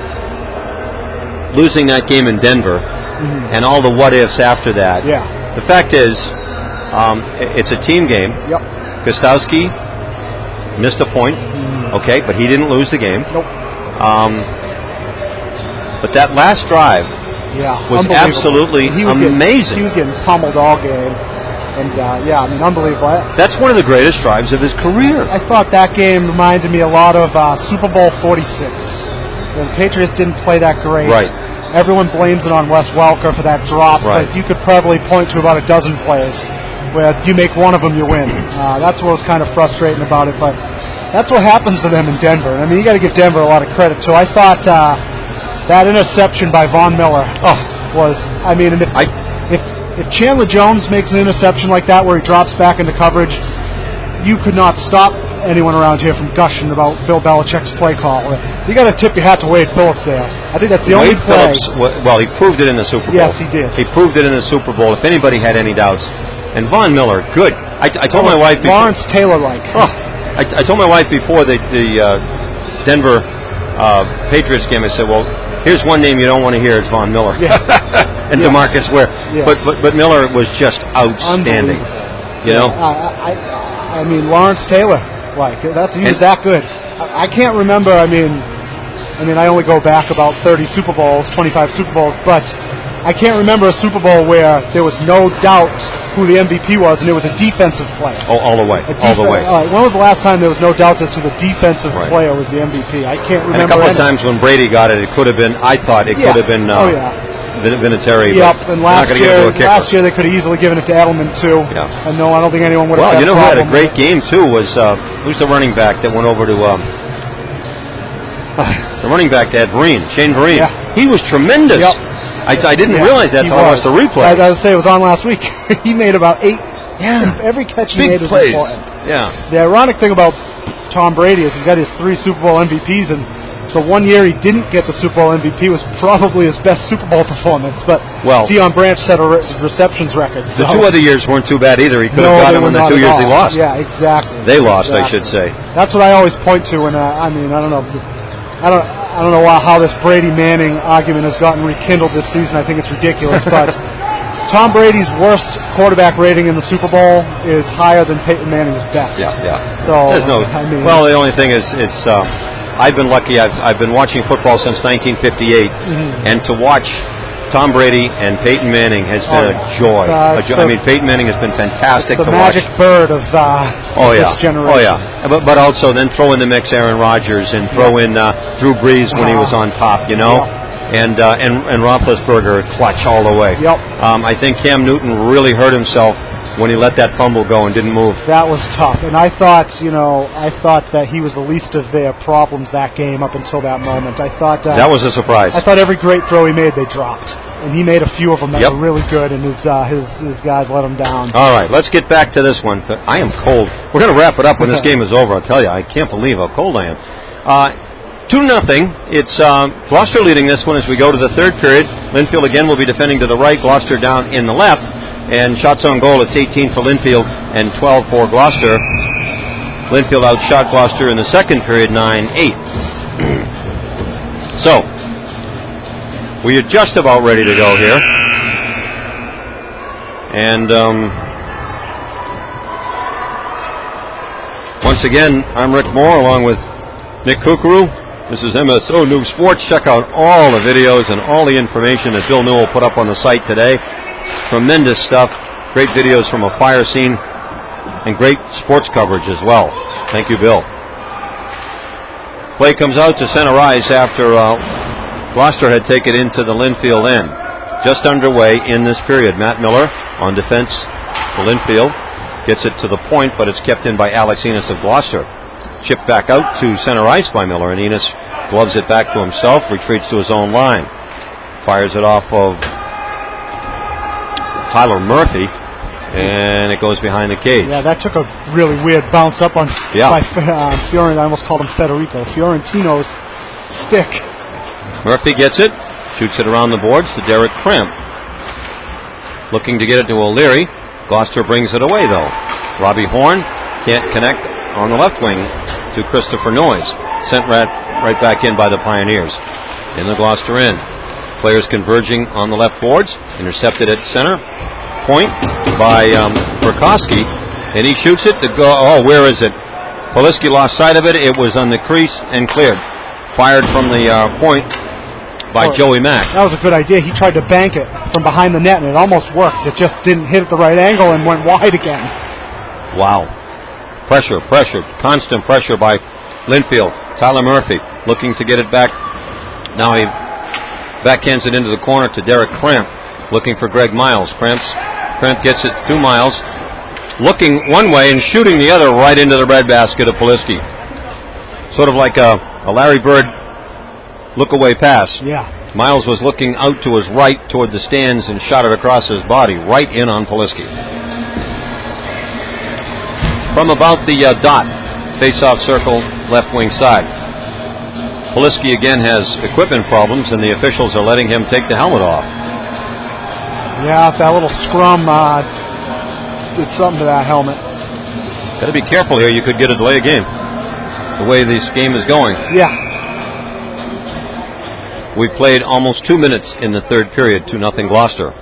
losing that game in Denver and all the what-ifs after that, the fact is it's a team game. Yep. Gostowski missed a point, okay, but he didn't lose the game. Nope. But that last drive was absolutely amazing. He was getting pummeled all game. And, unbelievable. That's one of the greatest drives of his career. I thought that game reminded me a lot of Super Bowl 46. The Patriots didn't play that great. Right. Everyone blames it on Wes Welker for that drop, right. But you could probably point to about a dozen plays where you make one of them, you win. That's what was kind of frustrating about it, but that's what happens to them in Denver. I mean, you got to give Denver a lot of credit, too. I thought that interception by Von Miller was, if Chandler Jones makes an interception like that where he drops back into coverage, you could not stop anyone around here from gushing about Bill Belichick's play call. So you got to tip your hat to Wade Phillips there. I think that's the only play. Well, he proved it in the Super Bowl. Yes, he did. He proved it in the Super Bowl. If anybody had any doubts. And Von Miller, good. I told my wife before. Lawrence Taylor-like. I told my wife before the Denver Patriots game, I said, well, here's one name you don't want to hear. It's Von Miller. Yeah. And DeMarcus Ware. Yeah. But Miller was just outstanding. You know? I mean, Lawrence Taylor. He was that good. I can't remember, I only go back about 30 Super Bowls, 25 Super Bowls, but I can't remember a Super Bowl where there was no doubt who the MVP was, and it was a defensive player. Oh, all the way. All the way. When was the last time there was no doubt as to the defensive player was the MVP? I can't remember. And a couple of times when Brady got it, it could have been, I thought it could have been Vinatieri. Yep, and last year they could have easily given it to Edelman, too. Yeah. And no, I don't think anyone would have had a problem. Well, who had a great game, too, was, who's the running back that went over to, the running back that had Vereen, Shane Vereen. Yeah. He was tremendous. Yep. I didn't realize that until I watched the replay. I was say it was on last week. He made about 8. Yeah. Every catch he made was important. Yeah. The ironic thing about Tom Brady is he's got his 3 Super Bowl MVPs, and the one year he didn't get the Super Bowl MVP was probably his best Super Bowl performance. But Deion Branch set a receptions record. So. The 2 other years weren't too bad either. He could have got him in the 2 years he lost. Yeah, exactly. They lost, I should say. That's what I always point to, and I don't know. I don't know how this Brady-Manning argument has gotten rekindled this season. I think it's ridiculous, but Tom Brady's worst quarterback rating in the Super Bowl is higher than Peyton Manning's best. Yeah. So well, the only thing is, it's I've been lucky. I've been watching football since 1958, and to watch Tom Brady and Peyton Manning has been a joy. Peyton Manning has been fantastic to watch. The magic bird of this generation. Oh, yeah. But also then throw in the mix Aaron Rodgers and throw in Drew Brees when he was on top, you know? Yeah. And Roethlisberger clutch all the way. Yep. I think Cam Newton really hurt himself when he let that fumble go and didn't move. That was tough. And I thought that he was the least of their problems that game up until that moment. I thought that was a surprise. I thought every great throw he made, they dropped. and he made a few of them that were really good, and his guys let him down. All right, let's get back to this one. I am cold. We're going to wrap it up when this game is over. I'll tell you, I can't believe how cold I am. 2-0. It's Gloucester leading this one as we go to the third period. Linfield again will be defending to the right, Gloucester down in the left. And shots on goal, it's 18 for Linfield and 12 for Gloucester. Linfield outshot Gloucester in the second period, 9-8. So, we are just about ready to go here. And once again, I'm Rick Moore along with Nick Kukuru. This is MSO News Sports. Check out all the videos and all the information that Bill Newell put up on the site today. Tremendous stuff. Great videos from a fire scene and great sports coverage as well. Thank you, Bill. Play comes out to center ice after Gloucester had taken into the Linfield end. Just underway in this period. Matt Miller on defense for Linfield. Gets it to the point, but it's kept in by Alex Enos of Gloucester. Chipped back out to center ice by Miller, and Enos gloves it back to himself, retreats to his own line. Fires it off of Tyler Murphy, and it goes behind the cage. Yeah, that took a really weird bounce up by Fiorentino. I almost called him Federico. Fiorentino's stick. Murphy gets it, shoots it around the boards to Derek Kramp. Looking to get it to O'Leary. Gloucester brings it away, though. Robbie Horn can't connect on the left wing to Christopher Noyes. Sent right back in by the Pioneers. In the Gloucester end. Players converging on the left boards. Intercepted at center point by Burkowski. And he shoots it to go. Oh, where is it? Poliski lost sight of it. It was on the crease and cleared. Fired from the point by Joey Mack. That was a good idea. He tried to bank it from behind the net, and it almost worked. It just didn't hit at the right angle and went wide again. Wow. Pressure, constant pressure by Linfield. Tyler Murphy looking to get it back. Now he backhands it into the corner to Derek Kramp, looking for Greg Miles. Kramp gets it to Miles, looking one way and shooting the other right into the breadbasket of Poliski. Sort of like a Larry Bird look-away pass. Yeah. Miles was looking out to his right toward the stands and shot it across his body, right in on Poliski. From about the dot, face-off circle, left wing side. Poliski again has equipment problems, and the officials are letting him take the helmet off. Yeah, that little scrum did something to that helmet. Got to be careful here. You could get a delay of game, the way this game is going. Yeah. We've played almost 2 minutes in the third period, 2-0 Gloucester.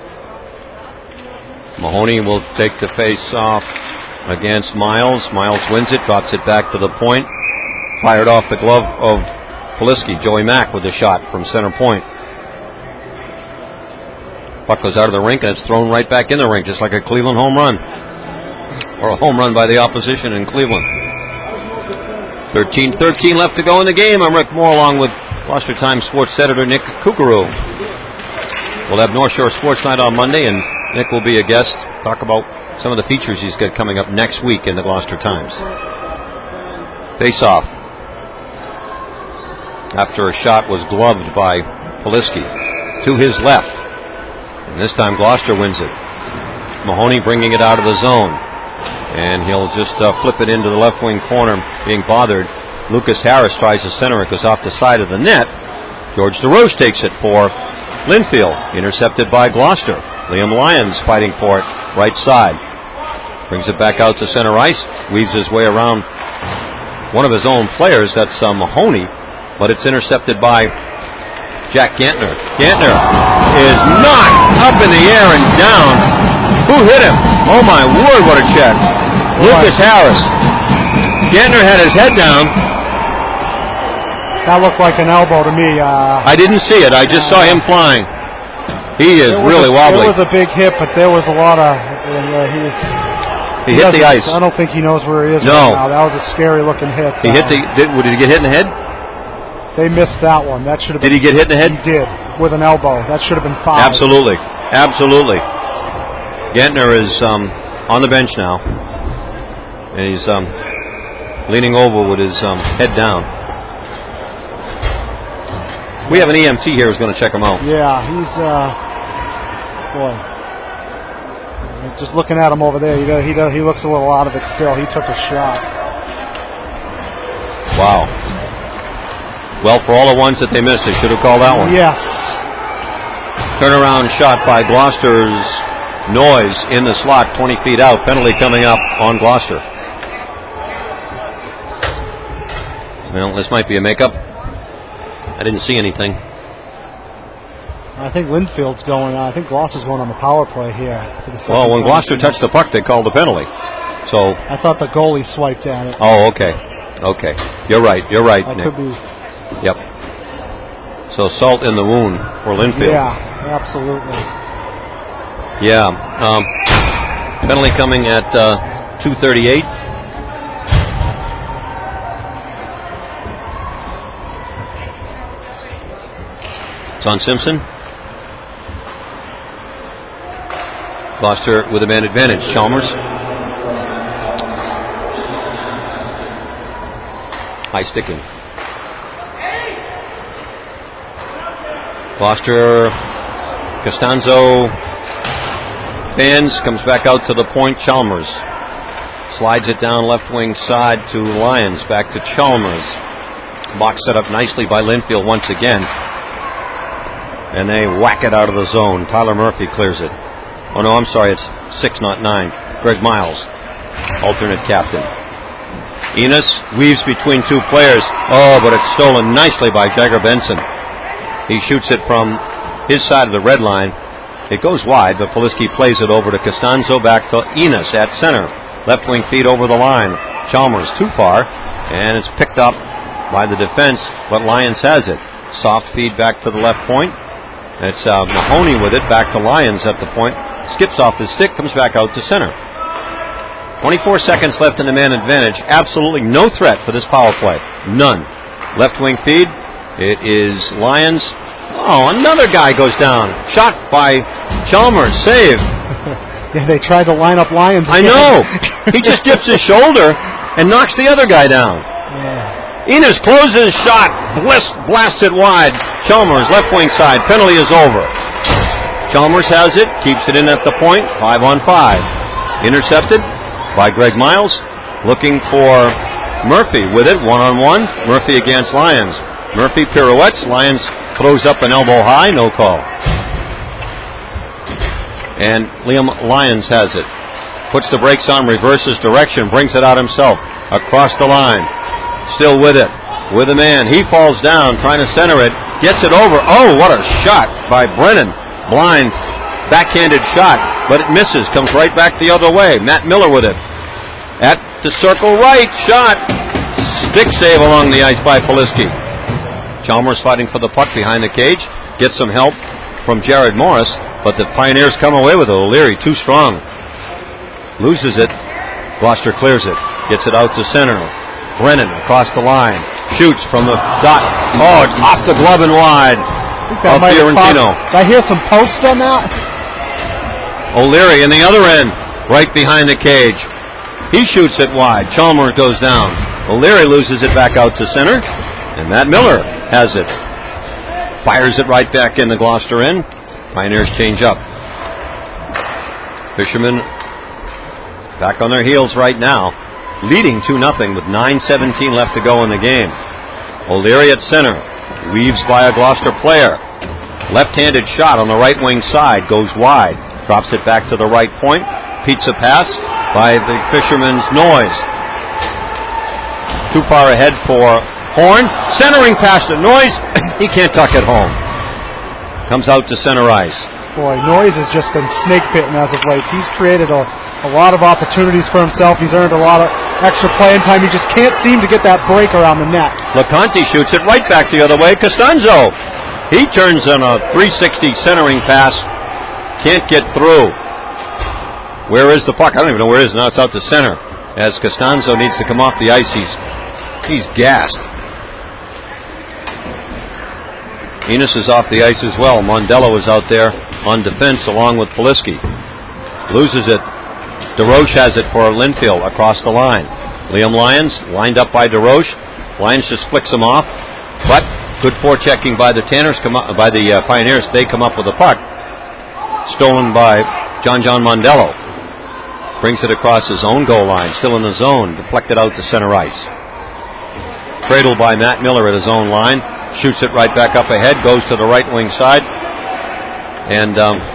Mahoney will take the face-off against Miles. Miles wins it, drops it back to the point. Fired off the glove of Poliski. Joey Mack with the shot from center point. Puck goes out of the rink, and it's thrown right back in the rink, just like a Cleveland home run. Or a home run by the opposition in Cleveland. 13 left to go in the game. I'm Rick Moore along with Gloucester Times sports editor Nick Kukuru. We'll have North Shore Sports Night on Monday, and Nick will be a guest. Talk about some of the features he's got coming up next week in the Gloucester Times. Face-off. After a shot was gloved by Poliski. To his left. And this time Gloucester wins it. Mahoney bringing it out of the zone. And he'll just flip it into the left wing corner, being bothered. Lucas Harris tries to center it, goes off the side of the net. George DeRoche takes it for Linfield. Intercepted by Gloucester. Liam Lyons fighting for it, right side. Brings it back out to center ice. Weaves his way around one of his own players, that's Mahoney. But it's intercepted by Jack Gantner. Gantner is knocked up in the air and down. Who hit him? Oh my word, what a check. Lucas Harris. Gantner had his head down. That looked like an elbow to me. I didn't see it. I just saw him flying. He is really wobbly. It was a big hit, but there was a lot of... He hit the ice. I don't think he knows where he is right now. That was a scary looking hit. He hit the... Did he get hit in the head? They missed that one. That should have been... Did he get hit in the head? He did, with an elbow. That should have been 5. Absolutely. Gantner is on the bench now. And he's leaning over with his head down. We have an EMT here who's going to check him out. Yeah, he's, boy. Just looking at him over there, he looks a little out of it still. He took a shot. Wow. Well, for all the ones that they missed, they should have called that one. Yes. Turnaround shot by Gloucester's Noise in the slot, 20 feet out. Penalty coming up on Gloucester. Well, this might be a makeup. I didn't see anything. I think Linfield's going on. I think Gloucester's going on the power play here. Well, when Gloucester touched the puck, they called the penalty. So I thought the goalie swiped at it. Oh, okay. Okay. You're right, That Nick. could be. Yep. So salt in the wound for Linfield. Yeah, absolutely. Yeah. Penalty coming at 2:38. It's on Simpson. Gloucester with a man advantage. Chalmers. High sticking. Gloucester. Costanzo bends, comes back out to the point. Chalmers slides it down left wing side to Lyons. Back to Chalmers. Box set up nicely by Linfield once again. And they whack it out of the zone. Tyler Murphy clears it. Oh no, I'm sorry, it's 6, not 9. Greg Miles, alternate captain. Enos weaves between two players. Oh, but it's stolen nicely by Jagger Benson. He shoots it from his side of the red line. It goes wide, but Poliski plays it over to Costanzo, back to Enos at center. Left wing feed over the line. Chalmers too far, and it's picked up by the defense, but Lyons has it. Soft feed back to the left point. It's Mahoney with it, back to Lyons at the point. Skips off his stick, comes back out to center. 24 seconds left in the man advantage. Absolutely no threat for this power play. None. Left wing feed. It is Lyons. Oh, another guy goes down. Shot by Chalmers. Save. Yeah, they tried to line up Lyons. I know. He just dips his shoulder and knocks the other guy down. Yeah. Enos closes his shot. Blasts it wide. Chalmers, left wing side. Penalty is over. Chalmers has it. Keeps it in at the point. 5-on-5. Intercepted by Greg Miles. Looking for Murphy with it. 1-on-1. Murphy against Lyons. Murphy pirouettes. Lyons throws up an elbow high. No call. And Liam Lyons has it. Puts the brakes on. Reverses direction. Brings it out himself. Across the line. Still with it. With a man. He falls down trying to center it. Gets it over. Oh, what a shot by Brennan. Blind. Backhanded shot. But it misses. Comes right back the other way. Matt Miller with it. At the circle right. Shot. Stick save along the ice by Poliski. Chalmers fighting for the puck behind the cage. Gets some help from Jared Morris. But the Pioneers come away with it. O'Leary too strong. Loses it. Gloucester clears it. Gets it out to center. Brennan across the line. Shoots from the dot. Oh, it's off the glove and wide. Of Fiorentino. Did I hear some post on that? O'Leary in the other end. Right behind the cage. He shoots it wide. Chalmers goes down. O'Leary loses it back out to center. And Matt Miller has it. Fires it right back in the Gloucester end. Pioneers change up. Fishermen back on their heels right now. Leading 2-0 with 9:17 left to go in the game. O'Leary at center. Weaves by a Gloucester player. Left-handed shot on the right wing side. Goes wide. Drops it back to the right point. Pizza pass by the Fisherman's Noise. Too far ahead for Horn. Centering past the Noise. He can't tuck it home. Comes out to center ice. Boy, Noise has just been snake bitten as of late. He's created a lot of opportunities for himself. He's earned a lot of extra playing time. He just can't seem to get that break around the net. LeConte shoots it right back the other way. Costanzo. He turns on a 360 centering pass. Can't get through. Where is the puck? I don't even know where it is. Now it's out to center. As Costanzo needs to come off the ice, he's gassed. Enos is off the ice as well. Mondello is out there on defense along with Poliski. Loses it. DeRoche has it for Linfield across the line. Liam Lyons lined up by DeRoche. Lyons just flicks him off, but Good forechecking by the Pioneers. They come up with the puck. Stolen by John Mondello. Brings it across his own goal line. Still in the zone. Deflected out to center ice. Cradled by Matt Miller at his own line. Shoots it right back up ahead. Goes to the right wing side. And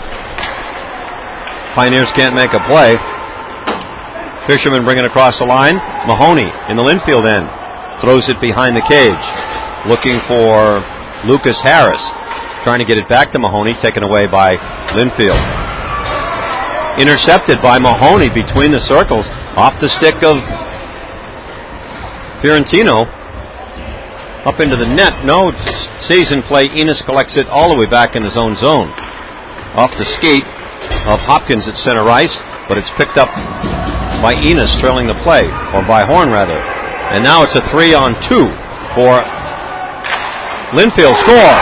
Pioneers can't make a play. Fisherman bringing it across the line. Mahoney in the Linfield end. Throws it behind the cage. Looking for Lucas Harris. Trying to get it back to Mahoney. Taken away by Linfield. Intercepted by Mahoney between the circles. Off the stick of Fiorentino. Up into the net. No, stays in play. Enos collects it all the way back in his own zone. Off the skate of Hopkins at center ice. But it's picked up by Enos trailing the play. Or by Horn, rather. And now it's a 3-on-2 for Linfield. Score!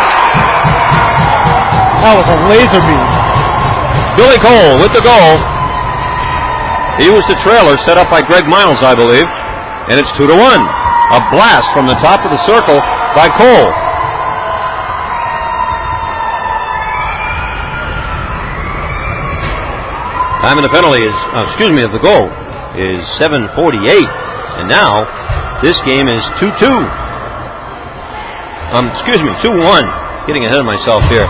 That was a laser beam. Billy Cole with the goal. He was the trailer set up by Greg Miles, I believe. And it's 2-1. A blast from the top of the circle by Cole. Time of the penalty is, of the goal is 7:48. And now this game is 2-2. 2-1. Getting ahead of myself here.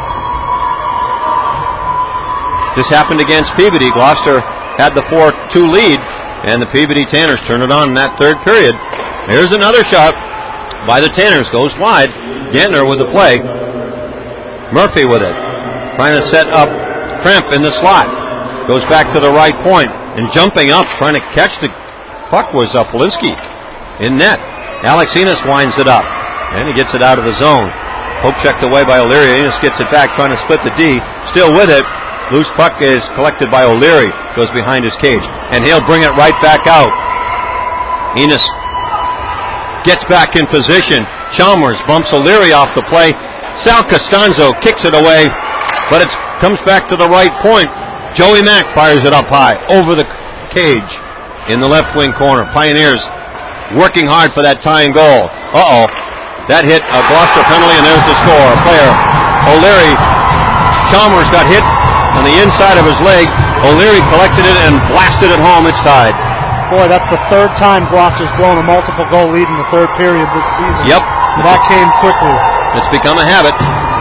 This happened against Peabody. Gloucester had the 4-2 lead, and the Peabody Tanners turned it on in that third period. Here's another shot by the Tanners. Goes wide. Gantner with the play. Murphy with it. Trying to set up Kremp in the slot. Goes back to the right point. And jumping up, trying to catch the puck was Polinsky in net. Alex Enos winds it up. And he gets it out of the zone. Poke checked away by O'Leary. Enos gets it back, trying to split the D. Still with it. Loose puck is collected by O'Leary. Goes behind his cage. And he'll bring it right back out. Enos gets back in position. Chalmers bumps O'Leary off the play. Sal Costanzo kicks it away. But it comes back to the right point. Joey Mack fires it up high. Over the cage. In the left wing corner. Pioneers working hard for that tying goal. That hit a Gloucester penalty, and there's the score. A player, O'Leary. Chalmers got hit on the inside of his leg. O'Leary collected it and blasted it home. It's tied. Boy, that's the third time Gloucester's blown a multiple goal lead in the third period this season. Yep. And that came quickly. It's become a habit.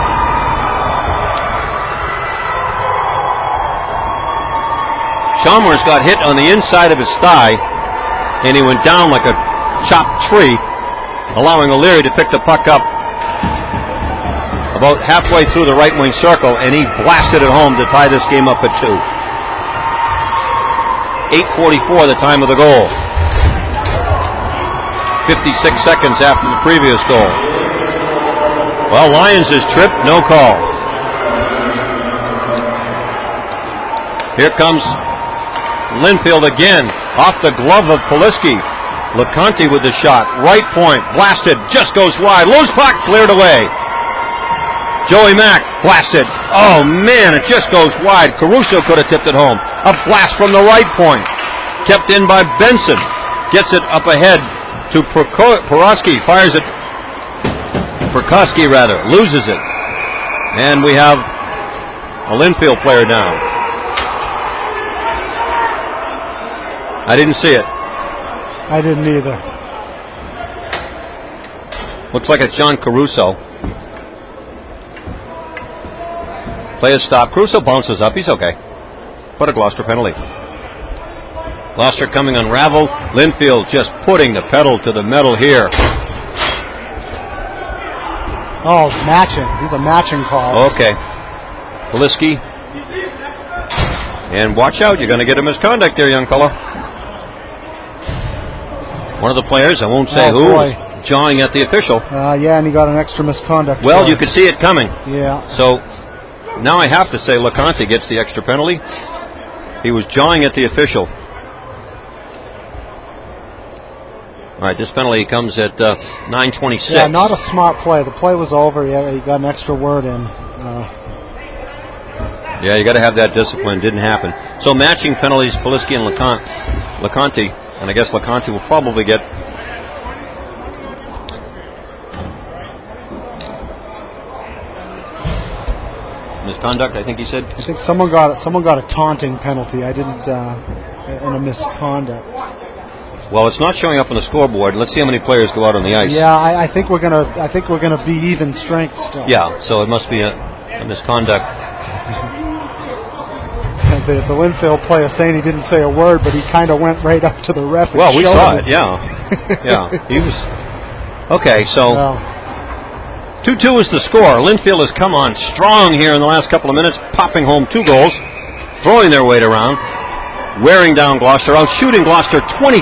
Chalmers got hit on the inside of his thigh, and he went down like a chopped tree, allowing O'Leary to pick the puck up about halfway through the right wing circle, and he blasted it home to tie this game up at 2. 8:44 the time of the goal. 56 seconds after the previous goal. Well, Lyons is tripped, no call. Here comes Linfield again, off the glove of Polinsky. LeConte with the shot, right point, blasted, just goes wide. Loose puck, cleared away. Joey Mack blasted. Oh man, it just goes wide. Caruso could have tipped it home. A blast from the right point. Kept in by Benson. Gets it up ahead to Prokowski. Fires it. Prokowski rather. Loses it. And we have a Linfield player down. I didn't see it. I didn't either. Looks like it's John Caruso. Play is stopped. Caruso bounces up. He's okay. But a Gloucester penalty. Gloucester coming unraveled. Linfield just putting the pedal to the metal here. Oh, matching. These are matching calls. Okay. Polinsky. And watch out. You're going to get a misconduct there, young fella. One of the players, I won't say who, was jawing at the official. Yeah, and he got an extra misconduct. Well, you could see it coming. Yeah. So now I have to say LeConte gets the extra penalty. He was jawing at the official. All right, this penalty comes at 9:26. Yeah, not a smart play. The play was over. He got an extra word in. Yeah, you got to have that discipline. Didn't happen. So matching penalties, Polinsky and LeConte. And I guess LeConte will probably get Misconduct, I think he said. I think someone got a taunting penalty. I didn't, in a misconduct. Well, it's not showing up on the scoreboard. Let's see how many players go out on the ice. Yeah, I think we're gonna be even strength still. Yeah, so it must be a misconduct. The Linfield player saying he didn't say a word, but he kind of went right up to the ref. Well, we saw it. Yeah, yeah. He was okay. So 2-2 is the score. Linfield has come on strong here in the last couple of minutes, popping home 2 goals, throwing their weight around, wearing down Gloucester, out shooting Gloucester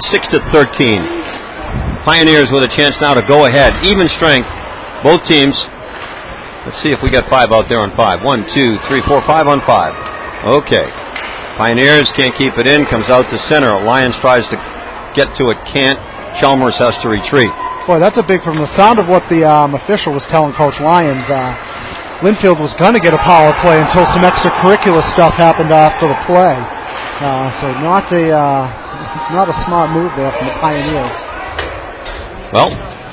26-13. Pioneers with a chance now to go ahead. Even strength, both teams. Let's see if we got 5 out there on 5. 1, 2, 3, 4, 5 on 5. Okay. Pioneers can't keep it in, comes out to center. Lyons tries to get to it, can't. Chalmers has to retreat. Boy, that's a big, from the sound of what the official was telling Coach Lyons, Linfield was going to get a power play until some extracurricular stuff happened after the play. So not a smart move there from the Pioneers. Well,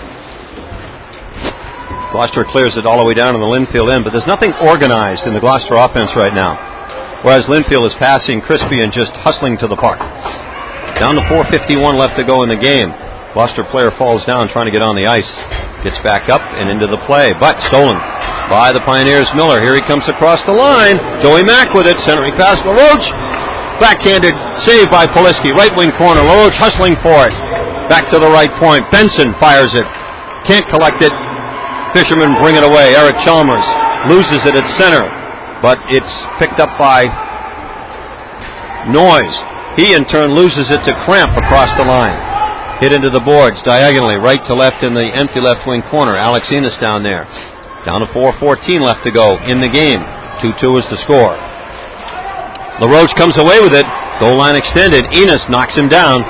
Gloucester clears it all the way down to the Linfield end, but there's nothing organized in the Gloucester offense right now. Whereas Linfield is passing crispy and just hustling to the puck. Down to 4:51 left to go in the game. Gloucester player falls down trying to get on the ice. Gets back up and into the play, but stolen by the Pioneers. Miller, here he comes across the line. Joey Mack with it, centering pass. LaRoche, backhanded save by Poliski. Right wing corner, LaRoche hustling for it. Back to the right point. Benson fires it. Can't collect it. Fishermen bring it away. Eric Chalmers loses it at center, but it's picked up by Noyes. He in turn loses it to Cramp across the line. Hit into the boards diagonally, right to left in the empty left wing corner. Alex Enos down there. Down to 4:14 left to go in the game. 2-2 is the score. LaRoche comes away with it. Goal line extended. Enos knocks him down.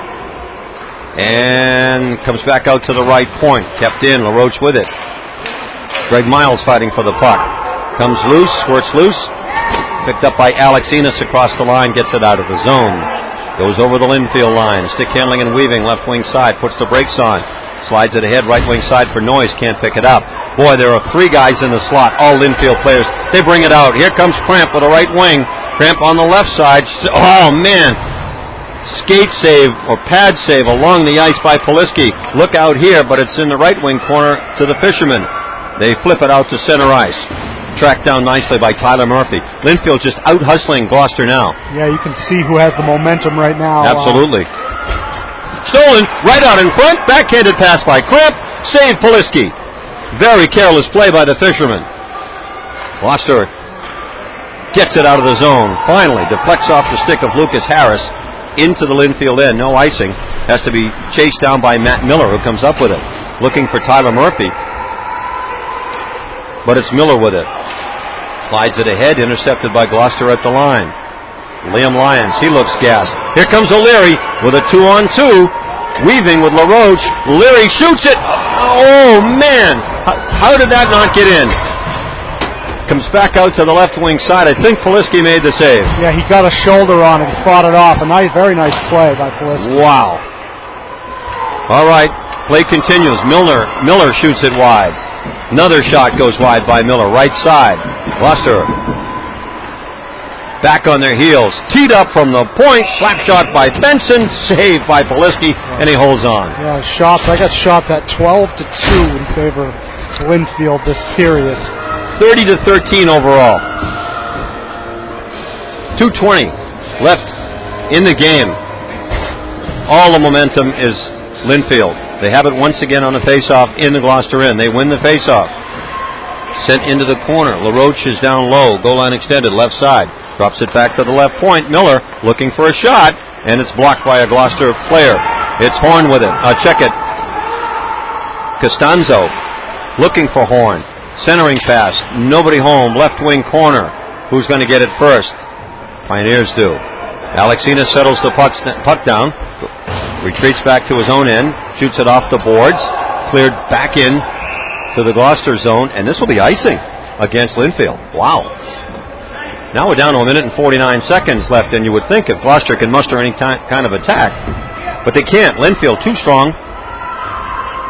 And comes back out to the right point. Kept in. LaRoche with it. Greg Miles fighting for the puck. Comes loose, squirts loose. Picked up by Alex Enos across the line, gets it out of the zone. Goes over the Linfield line. Stick handling and weaving, left wing side, puts the brakes on. Slides it ahead, right wing side for Noyes, can't pick it up. Boy, there are 3 guys in the slot, all Linfield players. They bring it out. Here comes Cramp with a right wing. Cramp on the left side. Oh, man. Skate save or pad save along the ice by Poliski. Look out here, but it's in the right wing corner to the Fishermen. They flip it out to center ice. Tracked down nicely by Tyler Murphy. Linfield just out-hustling Gloucester now. Yeah, you can see who has the momentum right now. Absolutely. Stolen, right out in front. Backhanded pass by Cramp. Save Poliski. Very careless play by the Fishermen. Gloucester gets it out of the zone. Finally, deflects off the stick of Lucas Harris into the Linfield end. No icing. Has to be chased down by Matt Miller, who comes up with it. Looking for Tyler Murphy. But it's Miller with it. Slides it ahead, intercepted by Gloucester at the line. Liam Lyons, he looks gassed. Here comes O'Leary with a 2-on-2. Weaving with LaRoche. O'Leary shoots it. Oh, man. How did that not get in? Comes back out to the left wing side. I think Poliski made the save. Yeah, he got a shoulder on it. He fought it off. A nice, very nice play by Poliski. Wow. All right. Play continues. Miller shoots it wide. Another shot goes wide by Miller, right side. Gloucester back on their heels. Teed up from the point. Slap shot by Benson. Saved by Poliski, and he holds on. Yeah, shots. I got shots at 12-2 in favor of Linfield this period. 30-13 overall. 2:20 left in the game. All the momentum is Linfield. They have it once again on the face-off in the Gloucester end. They win the face-off. Sent into the corner. LaRoche is down low. Goal line extended, left side. Drops it back to the left point. Miller looking for a shot, and it's blocked by a Gloucester player. It's Horn with it. Check it. Costanzo looking for Horn. Centering pass. Nobody home. Left wing corner. Who's going to get it first? Pioneers do. Alex Enos settles the puck down. Retreats back to his own end. Shoots it off the boards. Cleared back in to the Gloucester zone. And this will be icing against Linfield. Wow. Now we're down to 1 minute and 49 seconds left. And you would think if Gloucester can muster any kind of attack. But they can't. Linfield too strong.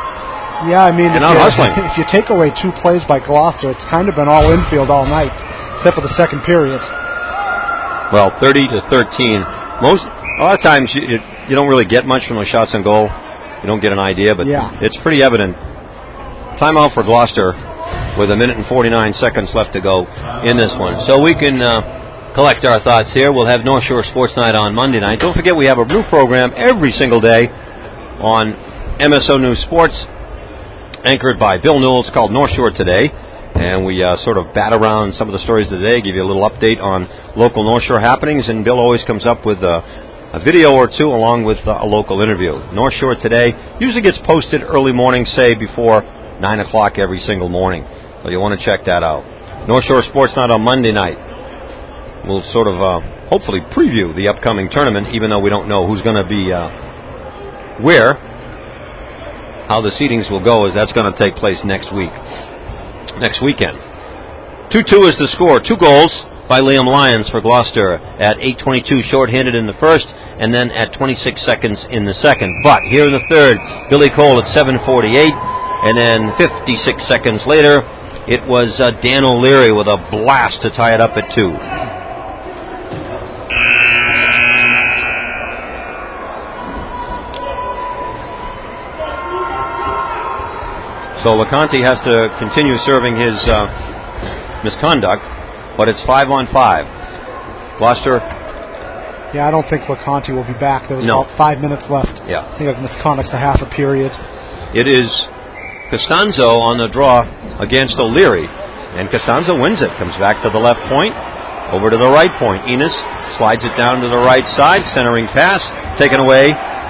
Yeah, I mean, if you take away 2 plays by Gloucester, it's kind of been all Linfield all night. except for the second period. Well, 30-13. A lot of times you don't really get much from those shots on goal. You don't get an idea, but it's pretty evident. Timeout for Gloucester with 1 minute and 49 seconds left to go in this one. So we can collect our thoughts here. We'll have North Shore Sports Night on Monday night. Don't forget we have a new program every single day on MSO News Sports, anchored by Bill Newell. It's called North Shore Today. And we sort of bat around some of the stories of the day, give you a little update on local North Shore happenings, and Bill always comes up with a video or two along with a local interview. North Shore Today usually gets posted early morning, say before 9 o'clock every single morning. So you want to check that out. North Shore Sports Night on Monday night. We'll sort of hopefully preview the upcoming tournament, even though we don't know who's going to be where. How the seedings will go, as that's going to take place next weekend. 2-2 is the score. 2 goals by Liam Lyons for Gloucester at 8:22 shorthanded in the first, and then at 26 seconds in the second. But here in the third, Billy Cole at 7:48, and then 56 seconds later, it was Dan O'Leary with a blast to tie it up at 2. So LeConte has to continue serving his misconduct, but it's 5-on-5. Gloucester. Yeah, I don't think LeConte will be back. There was about 5 minutes left. Yeah. I think of misconduct's a half a period. It is Costanzo on the draw against O'Leary, and Costanzo wins it. Comes back to the left point, over to the right point. Enos slides it down to the right side, centering pass, taken away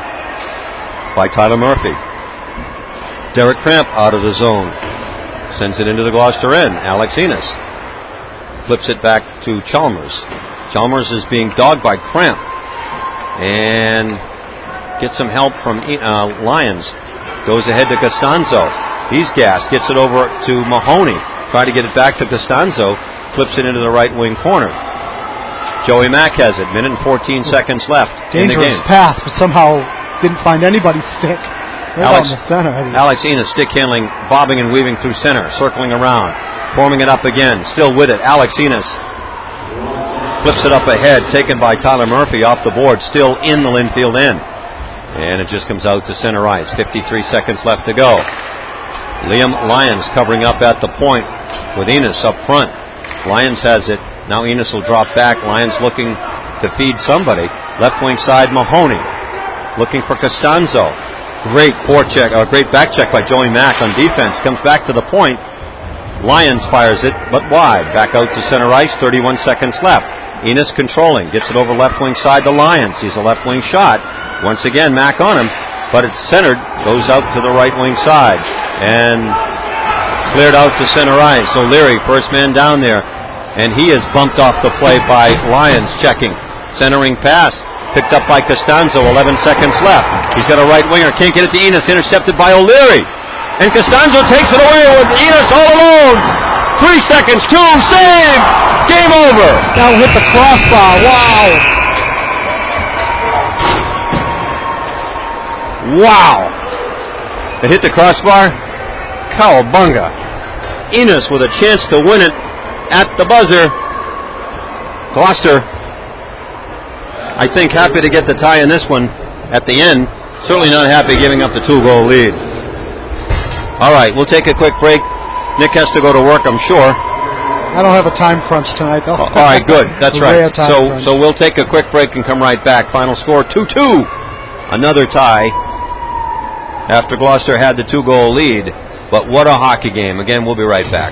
by Tyler Murphy. Derek Cramp out of the zone. Sends it into the Gloucester end. Alex Enos flips it back to Chalmers. Chalmers is being dogged by Cramp and gets some help from Lyons. Goes ahead to Costanzo. He's gassed. Gets it over to Mahoney. Try to get it back to Costanzo. Flips it into the right wing corner. Joey Mack has it. 1 minute and 14 seconds left in the game. Dangerous pass, but somehow didn't find anybody's stick. Right in the center. Alex Enos stick handling, bobbing and weaving through center, circling around, forming it up again, still with it. Alex Enos flips it up ahead, taken by Tyler Murphy off the board, still in the Linfield end. And it just comes out to center ice. 53 seconds left to go. Liam Lyons covering up at the point with Enos up front. Lyons has it. Now Enos will drop back. Lyons looking to feed somebody. Left wing side, Mahoney looking for Costanzo. Great back check by Joey Mack on defense. Comes back to the point. Lyons fires it, but wide. Back out to center ice. 31 seconds left. Enos controlling. Gets it over left wing side to Lyons. He's a left wing shot. Once again, Mack on him, but it's centered. Goes out to the right wing side. And cleared out to center ice. O'Leary, first man down there. And he is bumped off the play by Lyons checking. Centering pass. Picked up by Costanzo, 11 seconds left. He's got a right winger, can't get it to Enos, intercepted by O'Leary. And Costanzo takes it away with Enos all alone. 3 seconds, 2, save! Game over! Now hit the crossbar, wow! Wow! It hit the crossbar? Cowabunga. Enos with a chance to win it at the buzzer. Gloucester, I think, happy to get the tie in this one at the end. Certainly not happy giving up the 2-goal lead. All right, we'll take a quick break. Nick has to go to work, I'm sure. I don't have a time crunch tonight, though. All right, good. That's right. So we'll take a quick break and come right back. Final score, 2-2. Another tie after Gloucester had the 2-goal lead. But what a hockey game. Again, we'll be right back.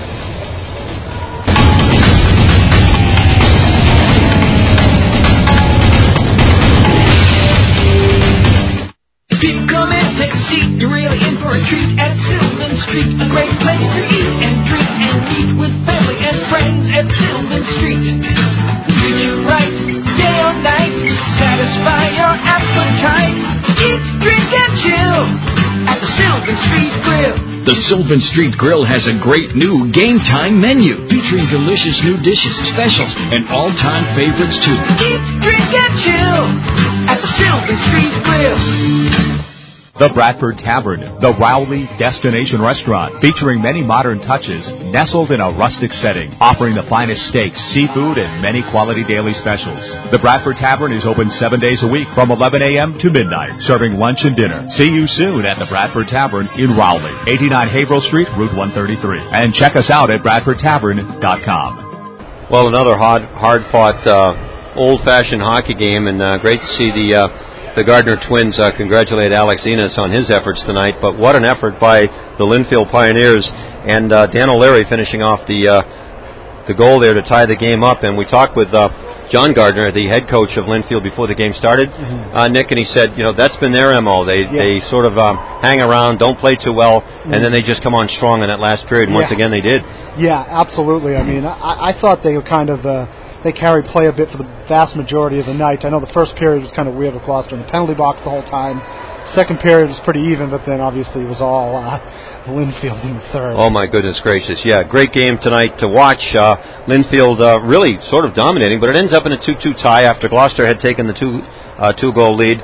People come and take a seat. You're really in for a treat at Sylvan Street. A great place to eat and drink and meet with family and friends at Sylvan Street. Treat you right, day or night. Satisfy your appetite. Eat, drink, and chill at the Sylvan Street Grill. The Sylvan Street Grill has a great new game time menu featuring delicious new dishes, specials, and all-time favorites too. Eat, drink, and chill at the Sylvan Street Grill. The Bradford Tavern, the Rowley Destination Restaurant, featuring many modern touches, nestled in a rustic setting, offering the finest steaks, seafood, and many quality daily specials. The Bradford Tavern is open 7 days a week from 11 a.m. to midnight, serving lunch and dinner. See you soon at the Bradford Tavern in Rowley, 89 Haverhill Street, Route 133. And check us out at bradfordtavern.com. Well, another hard-fought, old-fashioned hockey game, and great to see the Gardner twins congratulate Alex Enos on his efforts tonight. But what an effort by the Linfield Pioneers, and Dan O'Leary finishing off the goal there to tie the game up. And we talked with John Gardner, the head coach of Linfield, before the game started, Nick, and he said, that's been their MO. They sort of hang around, don't play too well, and then they just come on strong in that last period, and once again they did. Yeah, absolutely. I mean, I thought they were kind of, they carried play a bit for the vast majority of the night. I know the first period was kind of weird with Gloucester in the penalty box the whole time. Second period was pretty even, but then obviously it was all Linfield in the third. Oh, my goodness gracious. Yeah, great game tonight to watch. Linfield really sort of dominating, but it ends up in a 2-2 tie after Gloucester had taken the two-goal lead.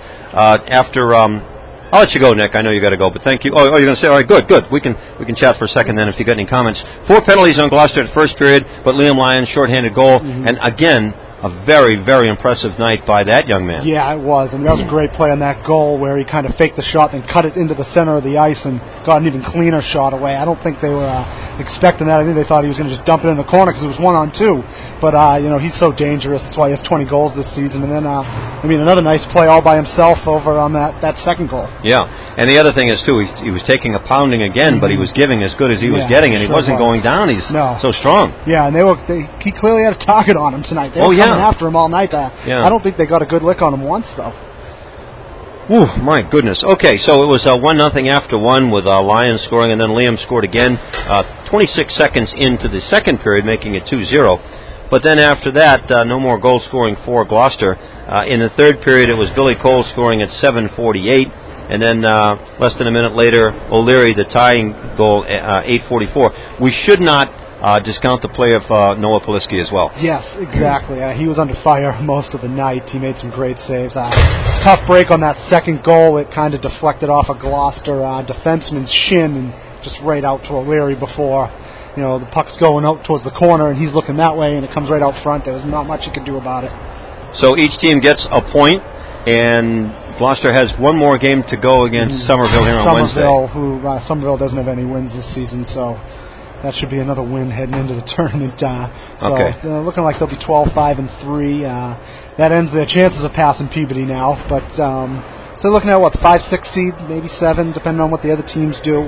I'll let you go, Nick. I know you got to go, but thank you. Oh, you're going to say, all right, good. We can chat for a second then if you got any comments. 4 penalties on Gloucester at first period, but Liam Lyons, shorthanded goal, and again, a very, very impressive night by that young man. Yeah, it was. I mean, that was a great play on that goal where he kind of faked the shot and cut it into the center of the ice and got an even cleaner shot away. I don't think they were expecting that. I think they thought he was going to just dump it in the corner because it was 1-on-2. But, he's so dangerous. That's why he has 20 goals this season. And then, another nice play all by himself over on that second goal. Yeah. And the other thing is, too, he was taking a pounding again, but he was giving as good as he was getting, and he wasn't going down. He's so strong. Yeah, and he clearly had a target on him tonight. They were coming after him all night. I don't think they got a good lick on him once, though. Ooh, my goodness. Okay, so it was 1-0 after one with Lyons scoring, and then Liam scored again 26 seconds into the second period, making it 2-0. But then after that, no more goal scoring for Gloucester. In the third period, it was Billy Cole scoring at 7:48. And then less than a minute later, O'Leary, the tying goal, 8:44. We should not discount the play of Noah Poliski as well. Yes, exactly. He was under fire most of the night. He made some great saves. Tough break on that second goal. It kind of deflected off a Gloucester defenseman's shin and just right out to O'Leary before the puck's going out towards the corner, and he's looking that way, and it comes right out front. There was not much he could do about it. So each team gets a point, and Gloucester has one more game to go against Somerville here on Wednesday. Somerville doesn't have any wins this season, so that should be another win heading into the tournament. Looking like they'll be 12-5-3. That ends their chances of passing Peabody now. But so looking at 5-6 seed, maybe 7, depending on what the other teams do.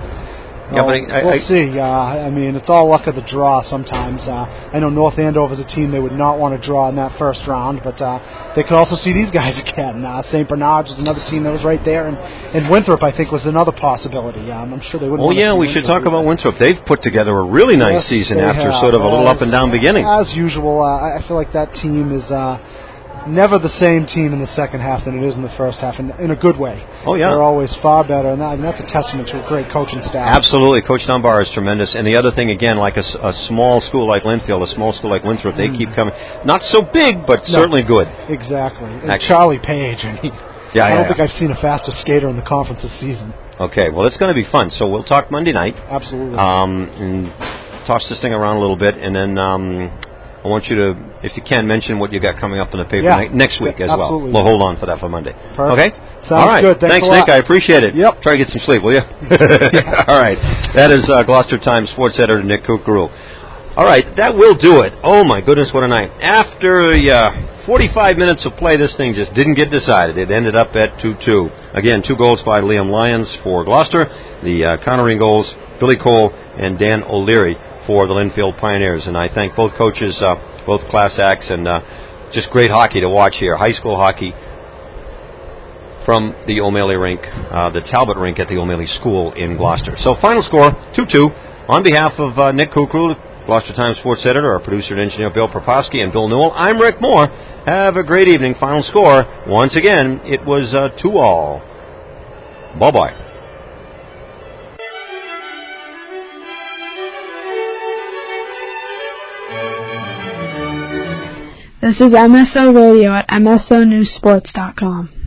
We'll see. It's all luck of the draw sometimes. I know North Andover's a team they would not want to draw in that first round, but they could also see these guys again. St. Bernard's was another team that was right there, and Winthrop, I think, was another possibility. I'm sure they wouldn't. We should talk about Winthrop. They've put together a really nice season after sort of a little up and down beginning. As usual, I feel like that team is never the same team in the second half than it is in the first half, in a good way. Oh, yeah. They're always far better, and that's a testament to a great coaching staff. Absolutely. Coach Dunbar is tremendous. And the other thing, again, like a small school like Linfield, a small school like Winthrop, they keep coming. Not so big, but certainly good. Exactly. And Charlie Page, I don't think I've seen a faster skater in the conference this season. Okay, well, it's going to be fun. So we'll talk Monday night. Absolutely. And toss this thing around a little bit, and then I want you to, if you can, mention what you got coming up in the paper next week as well. We'll hold on for that for Monday. Perfect. Okay? Sounds good. Thanks Nick. I appreciate it. Yep. Try to get some sleep, will you? All right. That is Gloucester Times sports editor Nick Kukuru. All right. That will do it. Oh, my goodness, what a night. After 45 minutes of play, this thing just didn't get decided. It ended up at 2-2. Again, 2 goals by Liam Lyons for Gloucester. The countering goals, Billy Cole and Dan O'Leary for the Linfield Pioneers. And I thank both coaches, both class acts, and just great hockey to watch here. High school hockey from the O'Malley rink, the Talbot rink at the O'Malley School in Gloucester. So final score, 2-2. On behalf of Nick Kukru, Gloucester Times sports editor, our producer and engineer Bill Proposky, and Bill Newell, I'm Rick Moore. Have a great evening. Final score, once again, it was 2-all. Bye-bye. This is MSO Radio at MSONewsSports.com.